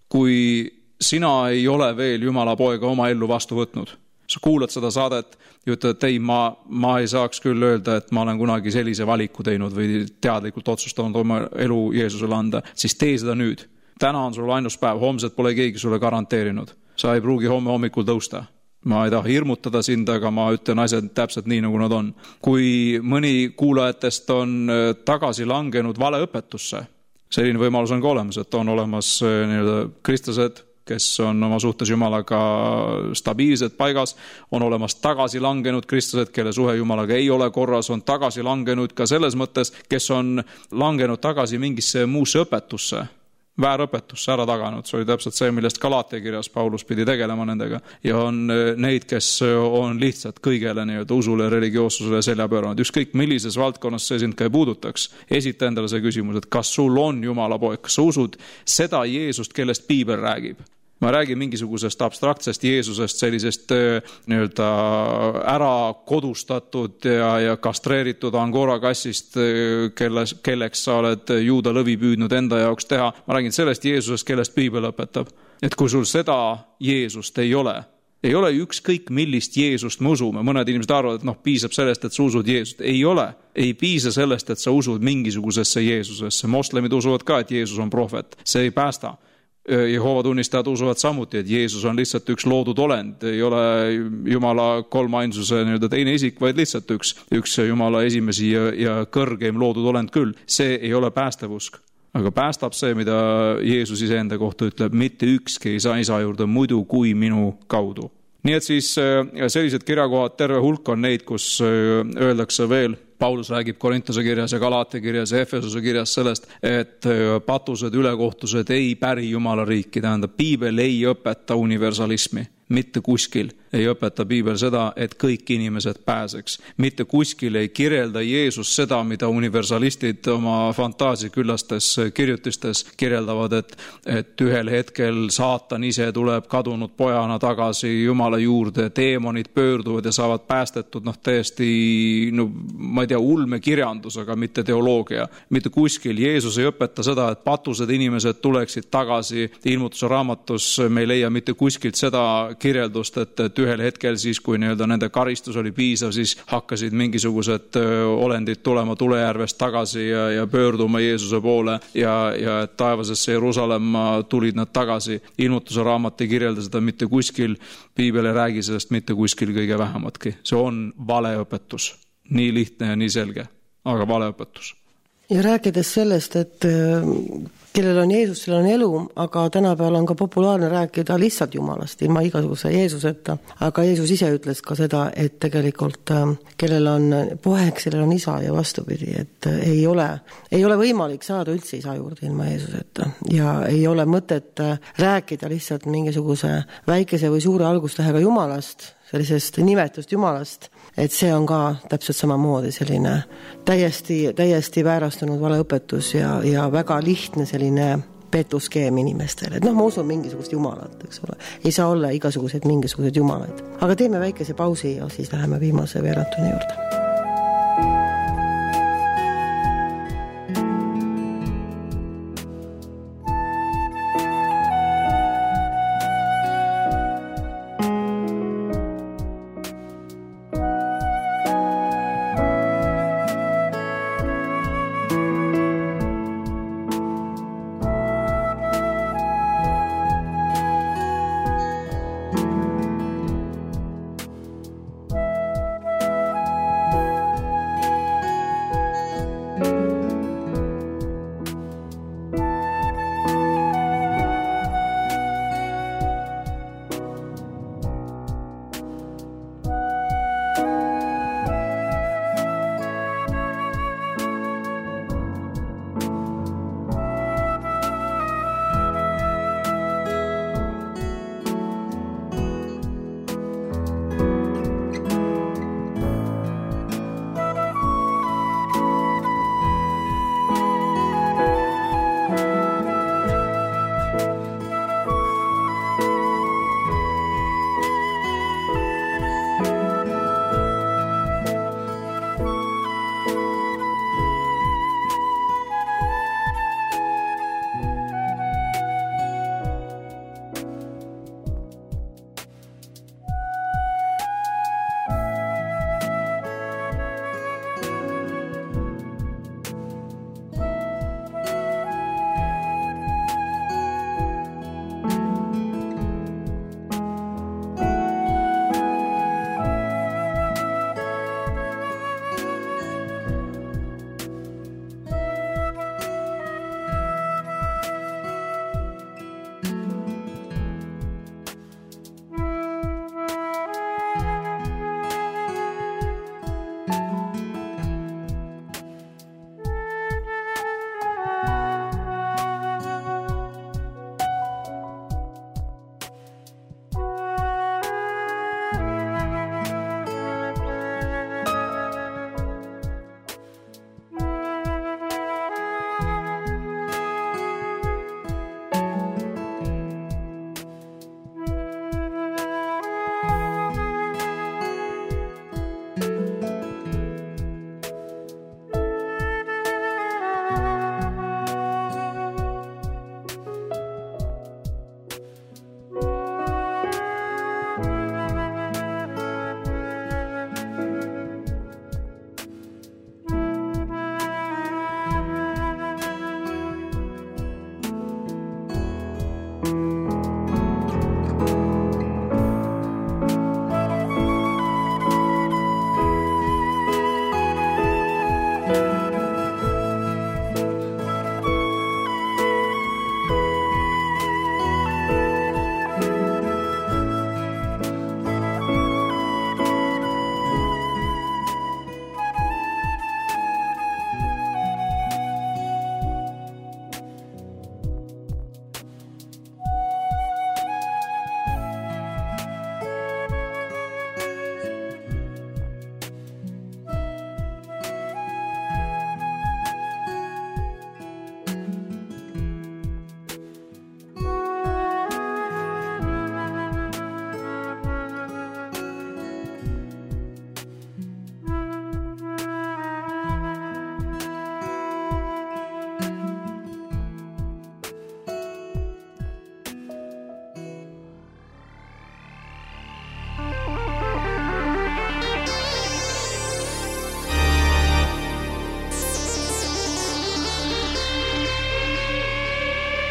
Kui sina ei ole veel Jumala poega oma ellu vastu võtnud. Sa kuulad seda saadet ja ütled, et ei, ma, ma ei saaks küll öelda, et ma olen kunagi sellise valiku teinud või teadlikult otsustanud oma elu Jeesusele anda, siis tee seda nüüd. Täna on sul ainus päev, homset pole keegi sulle garanteerinud. Sa ei pruugi homme hommikul tõusta. Ma ei taha hirmutada sind, aga ma ütlen asjad täpselt nii, nagu nad on. Kui mõni kuulajatest on tagasi langenud valeõpetusse, selline võimalus on ka olemas, et on olemas nii-öelda kristlased, kes on oma suhtes Jumalaga stabiilsed paigas, on olemas tagasi langenud kristlased, kelle suhe Jumalaga ei ole korras, on tagasi langenud ka selles mõttes, kes on langenud tagasi mingisse muusse õpetusse, väärõpetusse ära taganud. See oli täpselt see, millest Galaatia kirjas Paulus pidi tegelema nendega. Ja on neid, kes on lihtsalt kõigele nii-öelda usule ja religioossusele selja pööranud. Ükskõik millises valdkonnas see sind ka ei puudutaks. Esita endale see küsimus, et kas sul on Jumala poeg, kas sa usud seda Jeesust, kellest Piibel räägib? Ma räägin mingisugusest abstraktsest Jeesusest, sellisest nii-öelda ära kodustatud ja, ja kastreeritud Angora kassist, kelles, kelleks sa oled juuda lõvi püüdnud enda jaoks teha. Ma räägin sellest Jeesusest, kellest Piibel õpetab. Et kui sul seda Jeesust ei ole, ei ole ükskõik millist Jeesust me usume. Mõned inimesed arvavad, et noh, piisab sellest, et sa usud Jeesust. Ei ole. Ei piisa sellest, et sa usud mingisugusesse Jeesusesse. Moslemid usuvad ka, et Jeesus on prohvet. See ei päästa. Jehova tunnistajad usuvad samuti, et Jeesus on lihtsalt üks loodud olend, ei ole Jumala kolmainsuse nii-öelda teine isik, vaid lihtsalt üks, üks Jumala esimesi ja, ja kõrgeim loodud olend küll. See ei ole päästevusk, aga päästab see, mida Jeesus iseenda kohta ütleb, mitte ükski ei saa isa juurde muidu kui minu kaudu. Nii et siis sellised kirjakohad, terve hulk on neid, kus öeldakse veel, Paulus räägib Korintuse kirjas ja Galaatia kirjas ja Efesuse kirjas sellest, et patused, ülekohtused ei päri Jumala riiki, tähendab, Piibel ei õpeta universalismi. Mitte kuskil ei õpeta Piibel seda, et kõik inimesed pääseks. Mitte kuskil ei kirjelda Jeesus seda, mida universalistid oma fantaasiaküllastes kirjutistes kirjeldavad, et, et ühel hetkel saatan ise tuleb kadunud pojana tagasi Jumala juurde, teemonid pöörduvad ja saavad päästetud, noh täiesti, no, ma ei tea, ulmekirjandus, aga mitte teoloogia. Mitte kuskil Jeesus ei õpeta seda, et patused inimesed tuleksid tagasi. Ilmutuse raamatus me ei leia mitte kuskilt seda kirjeldust, et, et ühel hetkel siis, kui nii-öelda nende karistus oli piisav, siis hakkasid mingisugused olendid tulema tulejärvest tagasi ja, ja pöörduma Jeesuse poole ja, ja taevasesse Jeruusalemma tulid nad tagasi. Ilmutuse raamat ei kirjelda seda mitte kuskil, Piibel ei räägi sellest mitte kuskil kõige vähematki. See on valeõpetus. nii lihtne ja nii selge, aga valeõpetus. Ja rääkides sellest, et kellel on Jeesus, sellel on elu, aga tänapäeval on ka populaarne rääkida lihtsalt Jumalast, ilma igasuguse Jeesuseta. Aga Jeesus ise ütles ka seda, et tegelikult kellel on poeg, sellel on isa ja vastupidi, et ei ole, ei ole võimalik saada üldse isa juurde ilma Jeesuseta. Ja ei ole mõtet rääkida lihtsalt mingisuguse väikese või suure algustähega Jumalast, sellisest nimetust Jumalast, et see on ka täpselt samamoodi selline täiesti, täiesti väärastunud valeõpetus ja, ja väga lihtne selline petuskeem inimestele. Et noh, ma usun mingisugust Jumalat, eks ole. Ei saa olla igasugused mingisugused Jumalad. Aga teeme väikese pausi ja siis läheme viimase veeratuni juurde.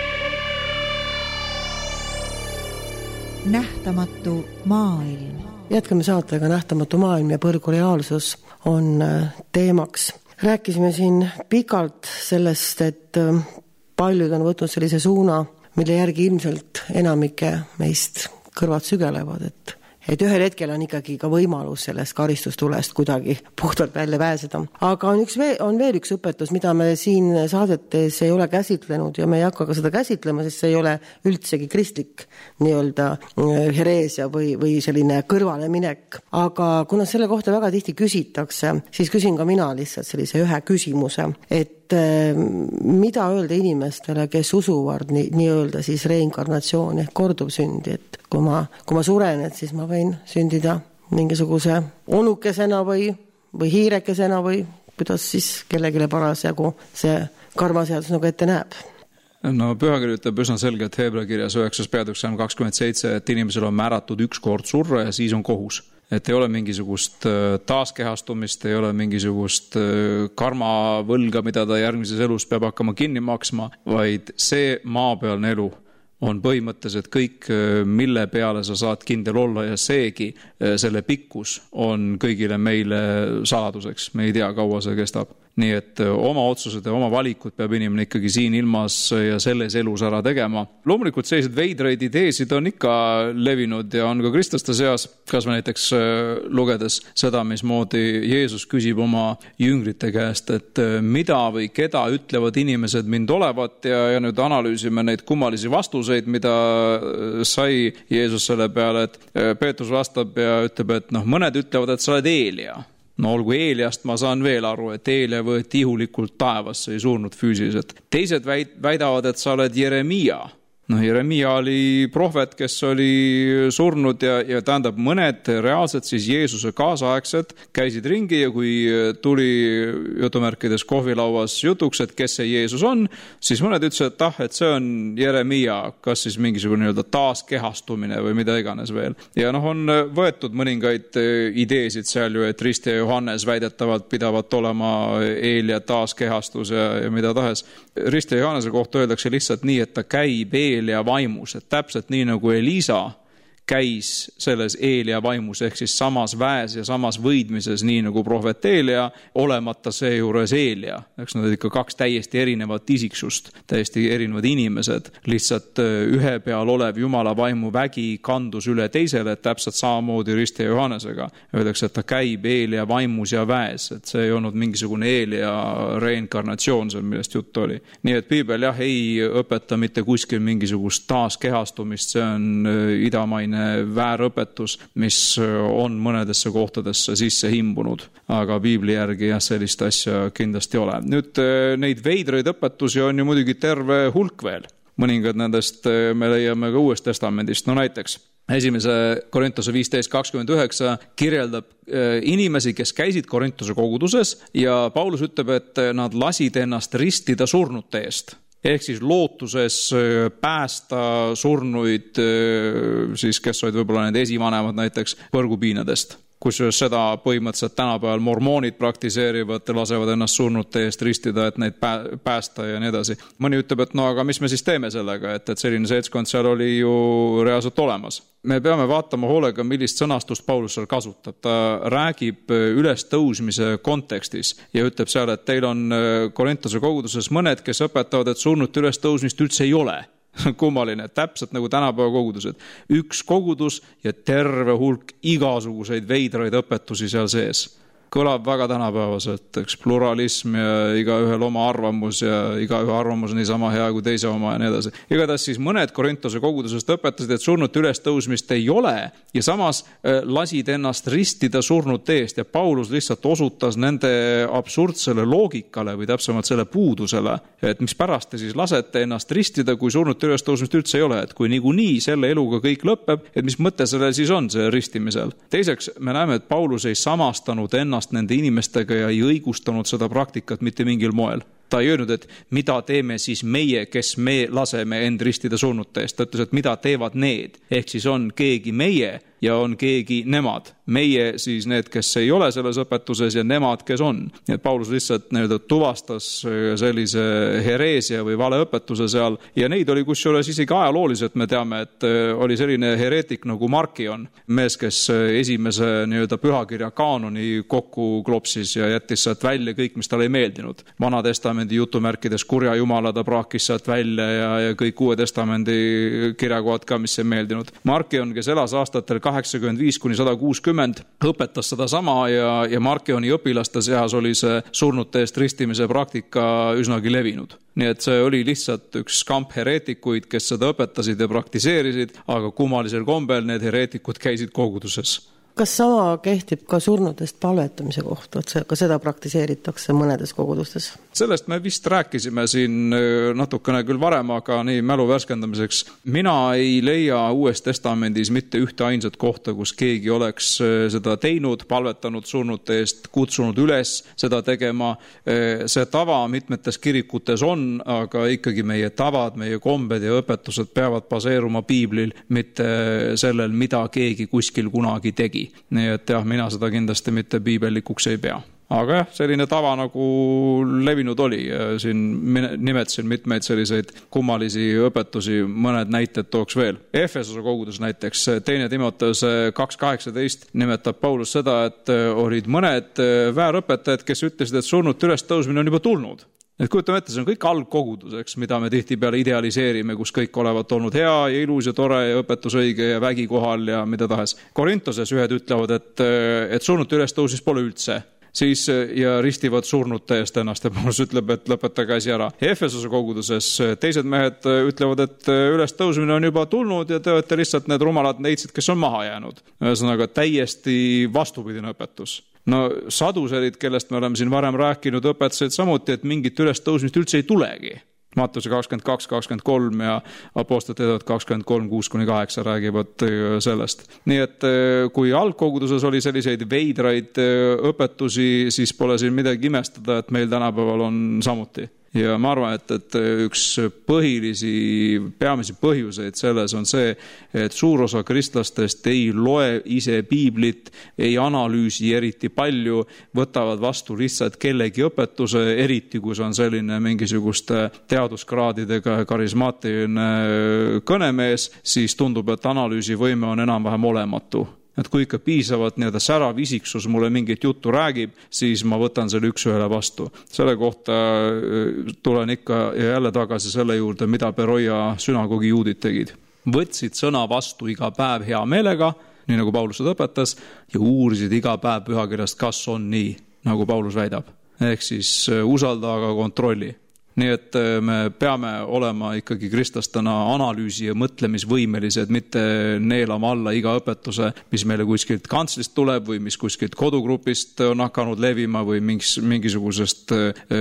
nähtamatu maailm. jätkame saatega Nähtamatu maailm ja põrgureaalsus on teemaks. Rääkisime siin pikalt sellest, et paljud on võtnud sellise suuna, mille järgi ilmselt enamike meist kõrvad sügelevad, et et ühel hetkel on ikkagi ka võimalus sellest karistustulest kuidagi puhtalt välja pääseda. Aga on, üks veel, on veel üks õpetus, mida me siin saadetes ei ole käsitlenud ja me ei hakka ka seda käsitlema, sest see ei ole üldsegi kristlik nii-öelda hereesia või, või selline kõrvale minek. Aga kuna selle kohta väga tihti küsitakse, siis küsin ka mina lihtsalt sellise ühe küsimuse, et mida öelda inimestele, kes usuvad nii, nii-öelda siis reinkarnatsiooni ehk korduvsündi, et kui ma, kui ma suren, et siis ma võin sündida mingisuguse onukesena või, või hiirekesena või kuidas siis kellegile parasjagu see karmaseadus nagu ette näeb. No pühakiri ütleb üsna selgelt Heebrea kirjas üheksas peatükk kakskümmend seitse, et inimesel on määratud üks kord surra ja siis on kohus. Et ei ole mingisugust taaskehastumist, ei ole mingisugust karmavõlga, mida ta järgmises elus peab hakkama kinni maksma, vaid see maapealne elu on põhimõtteliselt kõik, mille peale sa saad kindel olla ja seegi selle pikkus on kõigile meile saladuseks. Me ei tea, kaua see kestab. Nii et oma otsused ja oma valikud peab inimene ikkagi siin ilmas ja selles elus ära tegema. Loomulikult sellised veidraid ideesid on ikka levinud ja on ka kristlaste seas, kas me näiteks lugedes seda, mismoodi Jeesus küsib oma jüngrite käest, et mida või keda ütlevad inimesed mind olevat ja, ja nüüd analüüsime neid kummalisi vastuseid, mida sai Jeesus selle peale, et Peetrus vastab ja ütleb, et noh, mõned ütlevad, et sa oled Eelia. No olgu Eeliast ma saan veel aru, et Eelia võeti ihulikult taevasse, ei surnud füüsiliselt. Teised väidavad, et sa oled Jeremia. No Jeremia oli prohvet, kes oli surnud ja, ja tähendab mõned reaalselt siis Jeesuse kaasaegsed käisid ringi ja kui tuli jutumärkides kohvilauas jutuks, et kes see Jeesus on, siis mõned ütlesid, et ah, et see on Jeremia, kas siis mingisugune nii-öelda taaskehastumine või mida iganes veel. Ja noh, on võetud mõningaid ideesid seal ju, et Rist ja Johannes väidetavalt pidavat olema Eelia taaskehastus ja, ja mida tahes. Rist ja Johannese kohta öeldakse lihtsalt nii, et ta käib Eelia vaimus, et täpselt nii nagu Elisa käis selles Eelia vaimus ehk siis samas väes ja samas võidmises nii nagu prohvet Eelia, olemata seejuures Eelia. Eks nad ikka kaks täiesti erinevat isiksust, täiesti erinevad inimesed, lihtsalt ühe peal olev Jumala vaimu vägi kandus üle teisele, et täpselt samamoodi Rist ja Johannesega. Öeldakse, et ta käib Eelia vaimus ja väes, et see ei olnud mingisugune Eelia reinkarnatsioon, millest jutt oli. Nii et Piibel jah ei õpeta mitte kuskil mingisugust taaskehastumist, see on idamaine väärõpetus, mis on mõnedesse kohtadesse sisse himbunud. Aga Piibli järgi jah, sellist asja kindlasti ole. Nüüd neid veidraid õpetusi on ju muidugi terve hulk veel. Mõningad nendest me leiame ka Uuest testamendist. No näiteks esimese Korintuse viisteist kakskümmend üheksa kirjeldab inimesi, kes käisid Korintuse koguduses ja Paulus ütleb, et nad lasid ennast ristida surnute eest. Ehk siis lootuses päästa surnuid, siis kes olid võib-olla need esivanemad näiteks põrgupiinadest. Kusjuures seda põhimõtteliselt tänapäeval mormoonid praktiseerivad, lasevad ennast surnute eest ristida, et neid päästa ja nii edasi. Mõni ütleb, et no aga mis me siis teeme sellega, et, et selline seltskond seal oli ju reaalselt olemas. Me peame vaatama hoolega, millist sõnastust Paulus seal kasutab. Ta räägib üles tõusmise kontekstis ja ütleb seal, et teil on Korintuse koguduses mõned, kes õpetavad, et surnute üles tõusmist üldse ei ole. Kummaline, täpselt nagu tänapäeva kogudused. Üks kogudus ja terve hulk igasuguseid veidraid õpetusi seal sees. Kõlab väga tänapäevaselt, eks pluralism ja igaühel oma arvamus ja igaühe arvamus on nii sama hea kui teise oma ja nii edasi. Igatahes siis mõned Korintuse kogudusest õpetasid, et surnute üles tõusmist ei ole ja samas lasid ennast ristida surnute eest ja Paulus lihtsalt osutas nende absurdsele loogikale või täpsemalt selle puudusele, et mis pärast te siis lasete ennast ristida, kui surnute üles tõusmist üldse ei ole, et kui niikuinii selle eluga kõik lõpeb, et mis mõte sellel siis on see ristimisel. Teiseks me näeme, et Paulus ei samastanud ennast nende inimestega ja ei õigustanud seda praktikat mitte mingil moel. Ta ei öelnud, et mida teeme siis meie, kes me laseme end ristida surnute eest. Ta ütles, et mida teevad need. Ehk siis on keegi meie, ja on keegi nemad. Meie siis need, kes ei ole selles õpetuses ja nemad, kes on. Nii et Paulus lihtsalt nii-öelda tuvastas sellise hereesia või valeõpetuse seal ja neid oli kusjuures isegi ajalooliselt. Me teame, et oli selline hereetik nagu Markion, mees, kes esimese nii-öelda pühakirja kaanoni kokku klopsis ja jättis sealt välja kõik, mis talle ei meeldinud. Vana testamendi jutumärkides kurja jumala ta praakis sealt välja ja, ja kõik uue testamendi kirjakohad ka, mis ei meeldinud. Markion, kes elas aastatel kaheksakümmend viis kuni sada kuuskümmend, õpetas seda sama ja, ja Markioni õpilaste seas oli see surnute eest ristimise praktika üsnagi levinud. Nii et see oli lihtsalt üks kamp hereetikuid, kes seda õpetasid ja praktiseerisid, aga kummalisel kombel need hereetikud käisid koguduses. Kas sama kehtib ka surnutest palvetamise kohta, et ka seda praktiseeritakse mõnedes kogudustes? Sellest me vist rääkisime siin natukene küll varem, aga nii mälu värskendamiseks. Mina ei leia Uues testamendis mitte ühte ainsat kohta, kus keegi oleks seda teinud, palvetanud surnute eest, kutsunud üles seda tegema. See tava mitmetes kirikutes on, aga ikkagi meie tavad, meie kombed ja õpetused peavad baseeruma piiblil, mitte sellel, mida keegi kuskil kunagi tegi. Nii et jah, mina seda kindlasti mitte piibellikuks ei pea. Aga jah, selline tava nagu levinud oli. Siin nimetasin mitmeid selliseid kummalisi õpetusi, mõned näited tooks veel. Efesose kogudus näiteks, teine Timoteus kaks kaheksateist nimetab Paulus seda, et olid mõned väärõpetajad, kes ütlesid, et surnud üles tõusmine on juba tulnud. Et kujutame ette, see on kõik algkoguduseks, mida me tihtipeale idealiseerime, kus kõik olevat olnud hea ja ilus ja tore ja õpetusõige ja vägi kohal ja mida tahes. Korintoses ühed ütlevad, et, et surnute üles tõusis pole üldse. Siis ja ristivad surnute eest ennast ja Paulus ütleb, et lõpetage asi ära. Efesose koguduses teised mehed ütlevad, et üles tõusmine on juba tulnud ja te olete lihtsalt need rumalad neitsid, kes on maha jäänud. Ühesõnaga täiesti vastupidine õpetus. No saduselid, kellest me oleme siin varem rääkinud, õpetasid samuti, et mingit üles tõusmist üldse ei tulegi. Matuse kakskümmend kaks kakskümmend kolm ja Apostlite teod kakskümmend kolm kuus kuni kaheksa räägivad sellest. Nii et kui algkoguduses oli selliseid veidraid õpetusi, siis pole siin midagi imestada, et meil tänapäeval on samuti. Ja ma arvan, et, et üks põhilisi, peamisi põhjuseid selles on see, et suur osa kristlastest ei loe ise piiblit, ei analüüsi eriti palju, võtavad vastu lihtsalt kellegi õpetuse, eriti kui see on selline mingisuguste teaduskraadidega karismaatiline kõnemees, siis tundub, et analüüsivõime on enam-vähem olematu. Et kui ikka piisavalt nii-öelda särav isiksus mulle mingit juttu räägib, siis ma võtan selle üks ühele vastu. Selle kohta tulen ikka ja jälle tagasi selle juurde, mida Beroia sünagogi juudid tegid. Võtsid sõna vastu iga päev hea meelega, nii nagu Paulus seda õpetas, ja uurisid iga päev pühakirjast, kas on nii, nagu Paulus väidab. Ehk siis usalda, aga kontrolli. Nii et me peame olema ikkagi kristlastena analüüsi- ja mõtlemisvõimelised, mitte neelama alla iga õpetuse, mis meile kuskilt kantslist tuleb või mis kuskilt kodugrupist on hakanud levima või mingis, mingisugusest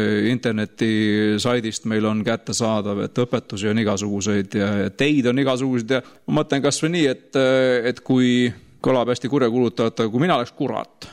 internetisaidist meil on kätte saadav, et õpetusi on igasuguseid ja teid on igasuguseid ja ma mõtlen kas või nii, et, et kui kõlab hästi kurja kulutajata, kui mina oleks kurat,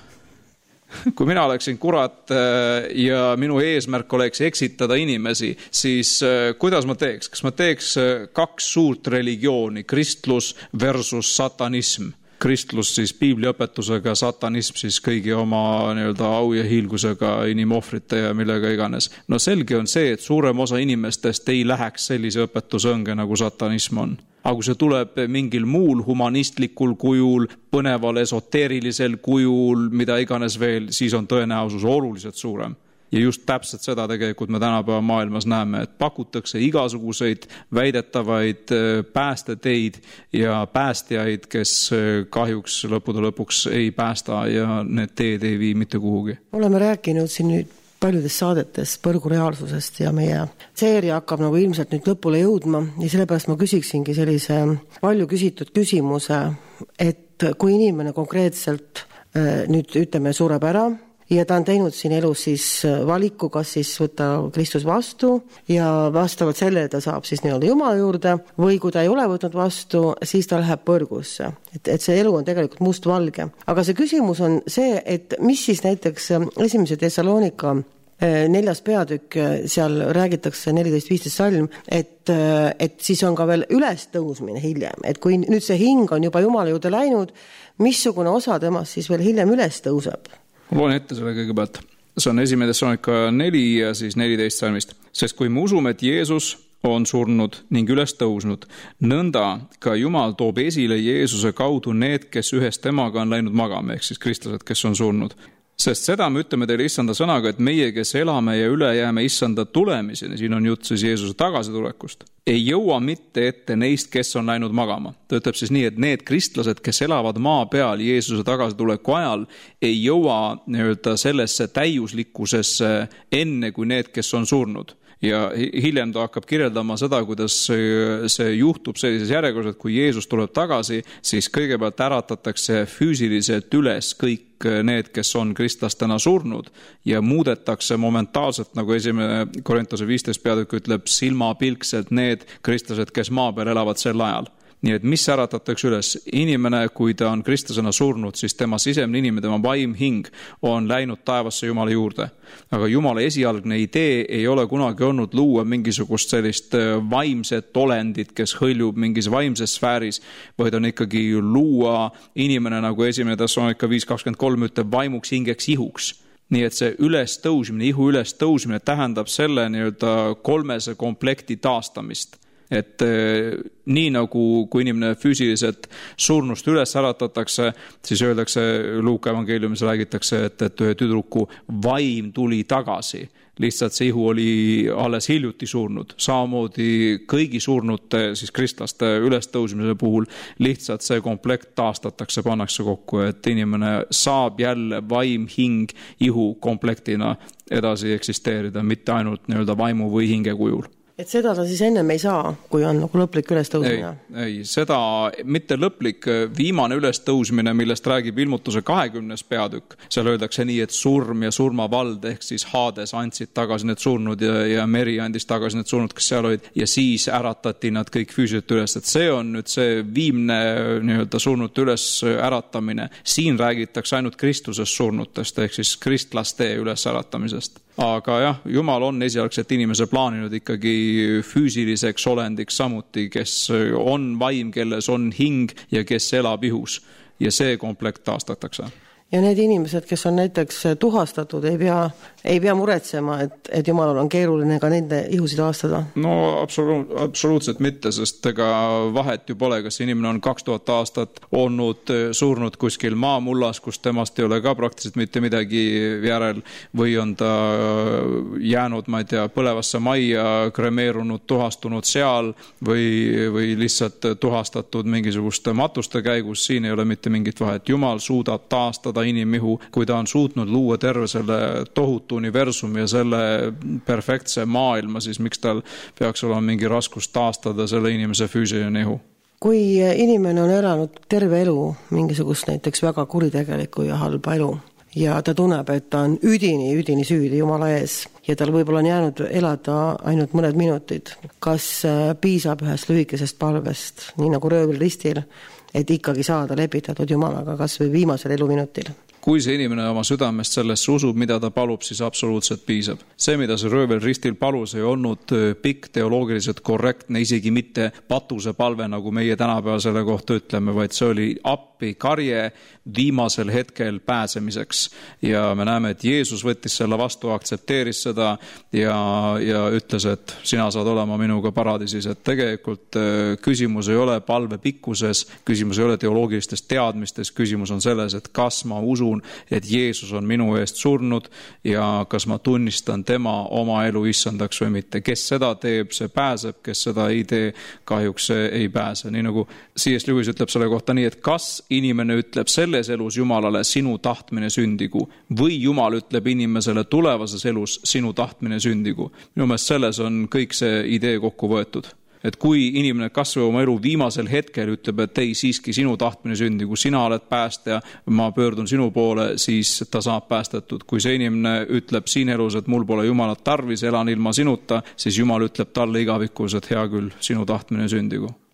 kui mina oleksin kurat ja minu eesmärk oleks eksitada inimesi, siis kuidas ma teeks? Kas ma teeks kaks suurt religiooni, kristlus versus satanism? Kristlus siis piibliõpetusega, satanism siis kõigi oma nii-öelda au ja hiilgusega inimohvrite ja millega iganes. No selge on see, et suurem osa inimestest ei läheks sellise õpetuse õnge, nagu satanism on. Aga kui see tuleb mingil muul humanistlikul kujul, põneval esoteerilisel kujul, mida iganes veel, siis on tõenäosus oluliselt suurem. Ja just täpselt seda tegelikult me tänapäeva maailmas näeme, et pakutakse igasuguseid väidetavaid päästeteid ja päästjaid, kes kahjuks lõppude lõpuks ei päästa ja need teed ei vii mitte kuhugi. Oleme rääkinud siin nüüd paljudes saadetes põrgureaalsusest ja meie seeria hakkab nagu ilmselt nüüd lõpule jõudma ja sellepärast ma küsiksingi sellise palju küsitud küsimuse, et kui inimene konkreetselt nüüd ütleme sureb ära ja ta on teinud siin elus siis valiku, kas siis võtta Kristus vastu ja vastavalt sellele ta saab siis nii-öelda Jumala juurde või kui ta ei ole võtnud vastu, siis ta läheb põrgusse. Et, et see elu on tegelikult mustvalge. Aga see küsimus on see, et mis siis näiteks esimese Thessalonika neljas peatükk, seal räägitakse neliteist viisteist salm, et, et siis on ka veel ülestõusmine hiljem, et kui nüüd see hing on juba Jumala juurde läinud, missugune osa temast siis veel hiljem üles tõuseb? Loen ette selle kõigepealt. See on esimene Thessaloniki neli ja siis neliteist salmist. Sest kui me usume, et Jeesus on surnud ning üles tõusnud, nõnda ka Jumal toob esile Jeesuse kaudu need, kes ühes temaga on läinud magama, ehk siis kristlased, kes on surnud. Sest seda me ütleme teile issanda sõnaga, et meie, kes elame ja üle jääme issanda tulemiseni, siin on jutt siis Jeesuse tagasitulekust, ei jõua mitte ette neist, kes on läinud magama. Ta ütleb siis nii, et need kristlased, kes elavad maa peal Jeesuse tagasituleku ajal, ei jõua nii-öelda sellesse täiuslikkusesse enne kui need, kes on surnud. Ja hiljem ta hakkab kirjeldama seda, kuidas see juhtub sellises järjekorras, et kui Jeesus tuleb tagasi, siis kõigepealt äratatakse füüsiliselt üles kõik need, kes on kristlastena surnud ja muudetakse momentaalselt, nagu esimene Korintuse viisteist peatükk ütleb, silmapilkselt need kristlased, kes maa peal elavad sel ajal. Nii et mis äratatakse üles? Inimene, kui ta on kristlasena surnud, siis tema sisemne inimene, tema vaim, hing on läinud taevasse Jumala juurde. Aga Jumala esialgne idee ei ole kunagi olnud luua mingisugust sellist vaimset olendit, kes hõljub mingis vaimses sfääris, vaid on ikkagi luua inimene, nagu esimene Thessaloniki viis kakskümmend kolm ütleb, vaimuks, hingeks, ihuks. Nii et see ülestõusmine, ihu ülestõusmine tähendab selle nii-öelda kolmese komplekti taastamist. Et nii nagu kui inimene füüsiliselt surnust üles äratatakse, siis öeldakse, Luuka evangeeliumis räägitakse, et, et ühe tüdruku vaim tuli tagasi. Lihtsalt see ihu oli alles hiljuti surnud. Samamoodi kõigi surnute, siis kristlaste ülestõusmise puhul lihtsalt see komplekt taastatakse, pannakse kokku, et inimene saab jälle vaim, hing, ihu komplektina edasi eksisteerida, mitte ainult nii-öelda vaimu või hinge kujul. Et seda ta siis ennem ei saa, kui on nagu lõplik ülestõusmine? Ei, ei, seda mitte lõplik, viimane ülestõusmine, millest räägib ilmutuse kahekümnes peatükk. Seal öeldakse nii, et surm ja surmavald ehk siis Haades andsid tagasi need surnud ja, ja meri andis tagasi need surnud, kes seal olid, ja siis äratati nad kõik füüsiliselt üles. Et see on nüüd see viimne nii-öelda surnute üles äratamine. Siin räägitakse ainult Kristuses surnutest ehk siis kristlaste üles äratamisest. Aga jah, Jumal on esialgselt inimese plaaninud ikkagi füüsiliseks olendiks samuti, kes on vaim, kelles on hing ja kes elab ihus. Ja see komplekt taastatakse. Ja need inimesed, kes on näiteks tuhastatud, ei pea, ei pea muretsema, et, et Jumalal on keeruline ka nende ihusid aastada? No absoluut, absoluutselt mitte, sest ega vahet ju pole, kas inimene on kaks tuhat aastat olnud surnud kuskil maamullas, kus temast ei ole ka praktiliselt mitte midagi järel, või on ta jäänud, ma ei tea, põlevasse majja, kremeerunud, tuhastunud seal või, või lihtsalt tuhastatud mingisuguste matuste käigus, siin ei ole mitte mingit vahet. Jumal suudab taastada inimihu, kui ta on suutnud luua terve selle tohutu universumi ja selle perfektse maailma, siis miks tal peaks olema mingi raskus taastada selle inimese füüsiline ihu? Kui inimene on elanud terve elu mingisugust näiteks väga kuritegeliku ja halba elu ja ta tunneb, et ta on üdini, üdini süüdi Jumala ees ja tal võib-olla on jäänud elada ainult mõned minutid, kas piisab ühest lühikesest palvest, nii nagu röövel ristil, et ikkagi saada lepitatud Jumalaga kas või viimasel eluminutil? Kui see inimene oma südamest sellesse usub, mida ta palub, siis absoluutselt piisab. See, mida see röövel ristil palus, ei olnud pikk teoloogiliselt korrektne, isegi mitte patuse palve, nagu meie tänapäeval selle kohta ütleme, vaid see oli appi karje viimasel hetkel pääsemiseks. Ja me näeme, et Jeesus võttis selle vastu, aktsepteeris seda ja, ja ütles, et sina saad olema minuga paradiisis. Et tegelikult küsimus ei ole palve pikkuses, küsimus ei ole teoloogilistes teadmistes, küsimus on selles, et kas ma usun, et Jeesus on minu eest surnud ja kas ma tunnistan tema oma elu issandaks või mitte. Kes seda teeb, see pääseb, kes seda ei tee, kahjuks ei pääse. Nii nagu C S Lewis ütleb selle kohta nii, et kas inimene ütleb selles elus Jumalale sinu tahtmine sündigu või Jumal ütleb inimesele tulevases elus sinu tahtmine sündigu. Minu meelest selles on kõik see idee kokku võetud. Et kui inimene kas või oma elu viimasel hetkel ütleb, et ei, siiski sinu tahtmine sündigu, sina oled päästja, ma pöördun sinu poole, siis ta saab päästetud. Kui see inimene ütleb siin elus, et mul pole Jumalat tarvis, elan ilma sinuta, siis Jumal ütleb talle igavikus, et hea küll, sinu tahtmine sündigu.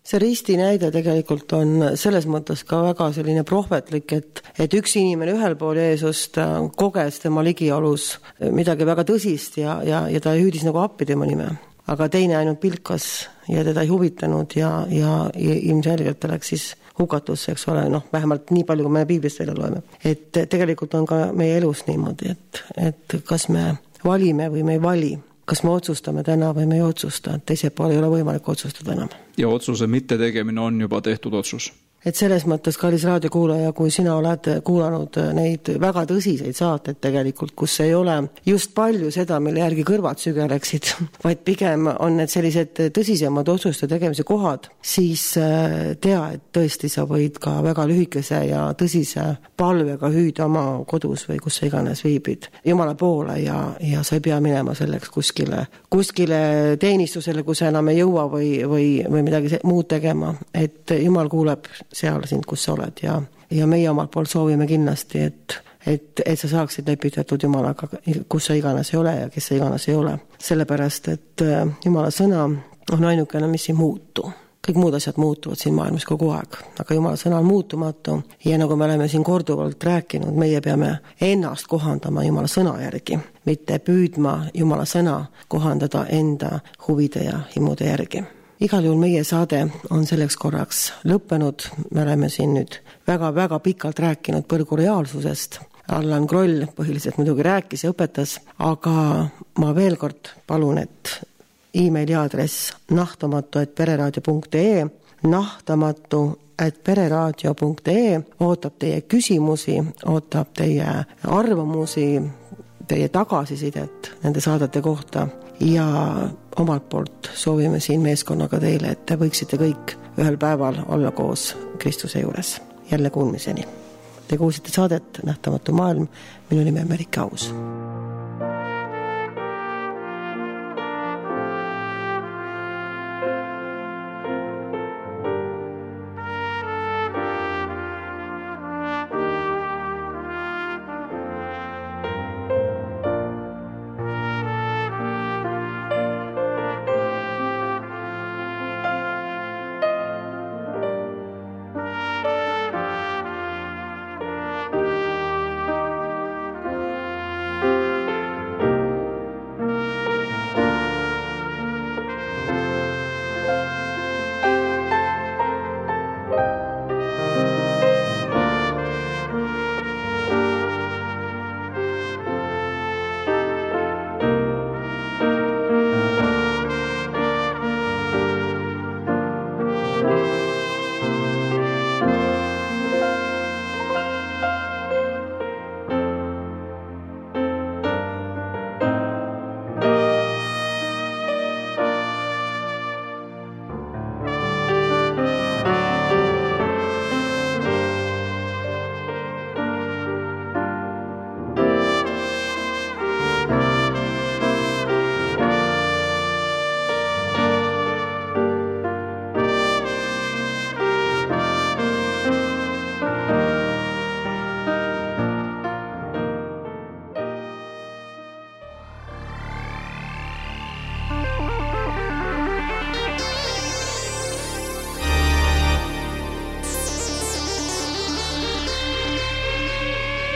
see risti näide tegelikult on selles mõttes ka väga selline prohvetlik, et, et üks inimene ühel pool Jeesust koges tema ligiolus midagi väga tõsist ja, ja, ja ta hüüdis nagu appi tema nime. Aga teine ainult pilkas ja teda ei huvitanud ja, ja ilmselgelt ta läks siis hukatusse, eks ole, noh, vähemalt nii palju, kui me piiblist välja loeme. Et tegelikult on ka meie elus niimoodi, et, et kas me valime või me ei vali, kas me otsustame täna või me ei otsusta, teise poole ei ole võimalik otsustada enam. Ja otsuse mitte tegemine on juba tehtud otsus. Et selles mõttes, kallis raadiokuulaja, kui sina oled kuulanud neid väga tõsiseid saateid tegelikult, kus ei ole just palju seda, mille järgi kõrvad sügeleksid, vaid pigem on need sellised tõsisemad otsuste tegemise kohad, siis tea, et tõesti sa võid ka väga lühikese ja tõsise palvega hüüda oma kodus või kus sa iganes viibid Jumala poole ja, ja sa ei pea minema selleks kuskile, kuskile teenistusele, kus enam ei jõua või, või, või midagi muud tegema, et Jumal kuuleb seal sind, kus sa oled ja, ja meie omalt poolt soovime kindlasti, et, et, et sa saaksid lepitatud Jumalaga, kus sa iganes ei ole ja kes sa iganes ei ole. Sellepärast, et Jumala sõna on ainukene, mis ei muutu. Kõik muud asjad muutuvad siin maailmas kogu aeg, aga Jumala sõna on muutumatu ja nagu me oleme siin korduvalt rääkinud, meie peame ennast kohandama Jumala sõna järgi, mitte püüdma Jumala sõna kohandada enda huvide ja himude järgi. Igal juhul meie saade on selleks korraks lõppenud. Me oleme siin nüüd väga-väga pikalt rääkinud põrgu reaalsusest. Allan Kroll põhiliselt muidugi rääkis ja õpetas, aga ma veel kord palun, et e-maili aadress nahtamatu et pereraadio punkt ee, nahtamatu et pereraadio punkt ee ootab teie küsimusi, ootab teie arvamusi, teie tagasisidet nende saadete kohta ja omalt poolt soovime siin meeskonnaga teile, et te võiksite kõik ühel päeval olla koos Kristuse juures. Jälle kuulmiseni. Te kuulsite saadet Nähtamatu maailm, minu nimi on Merike Aus.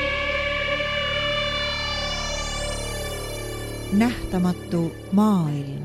Nähtamatu maailm.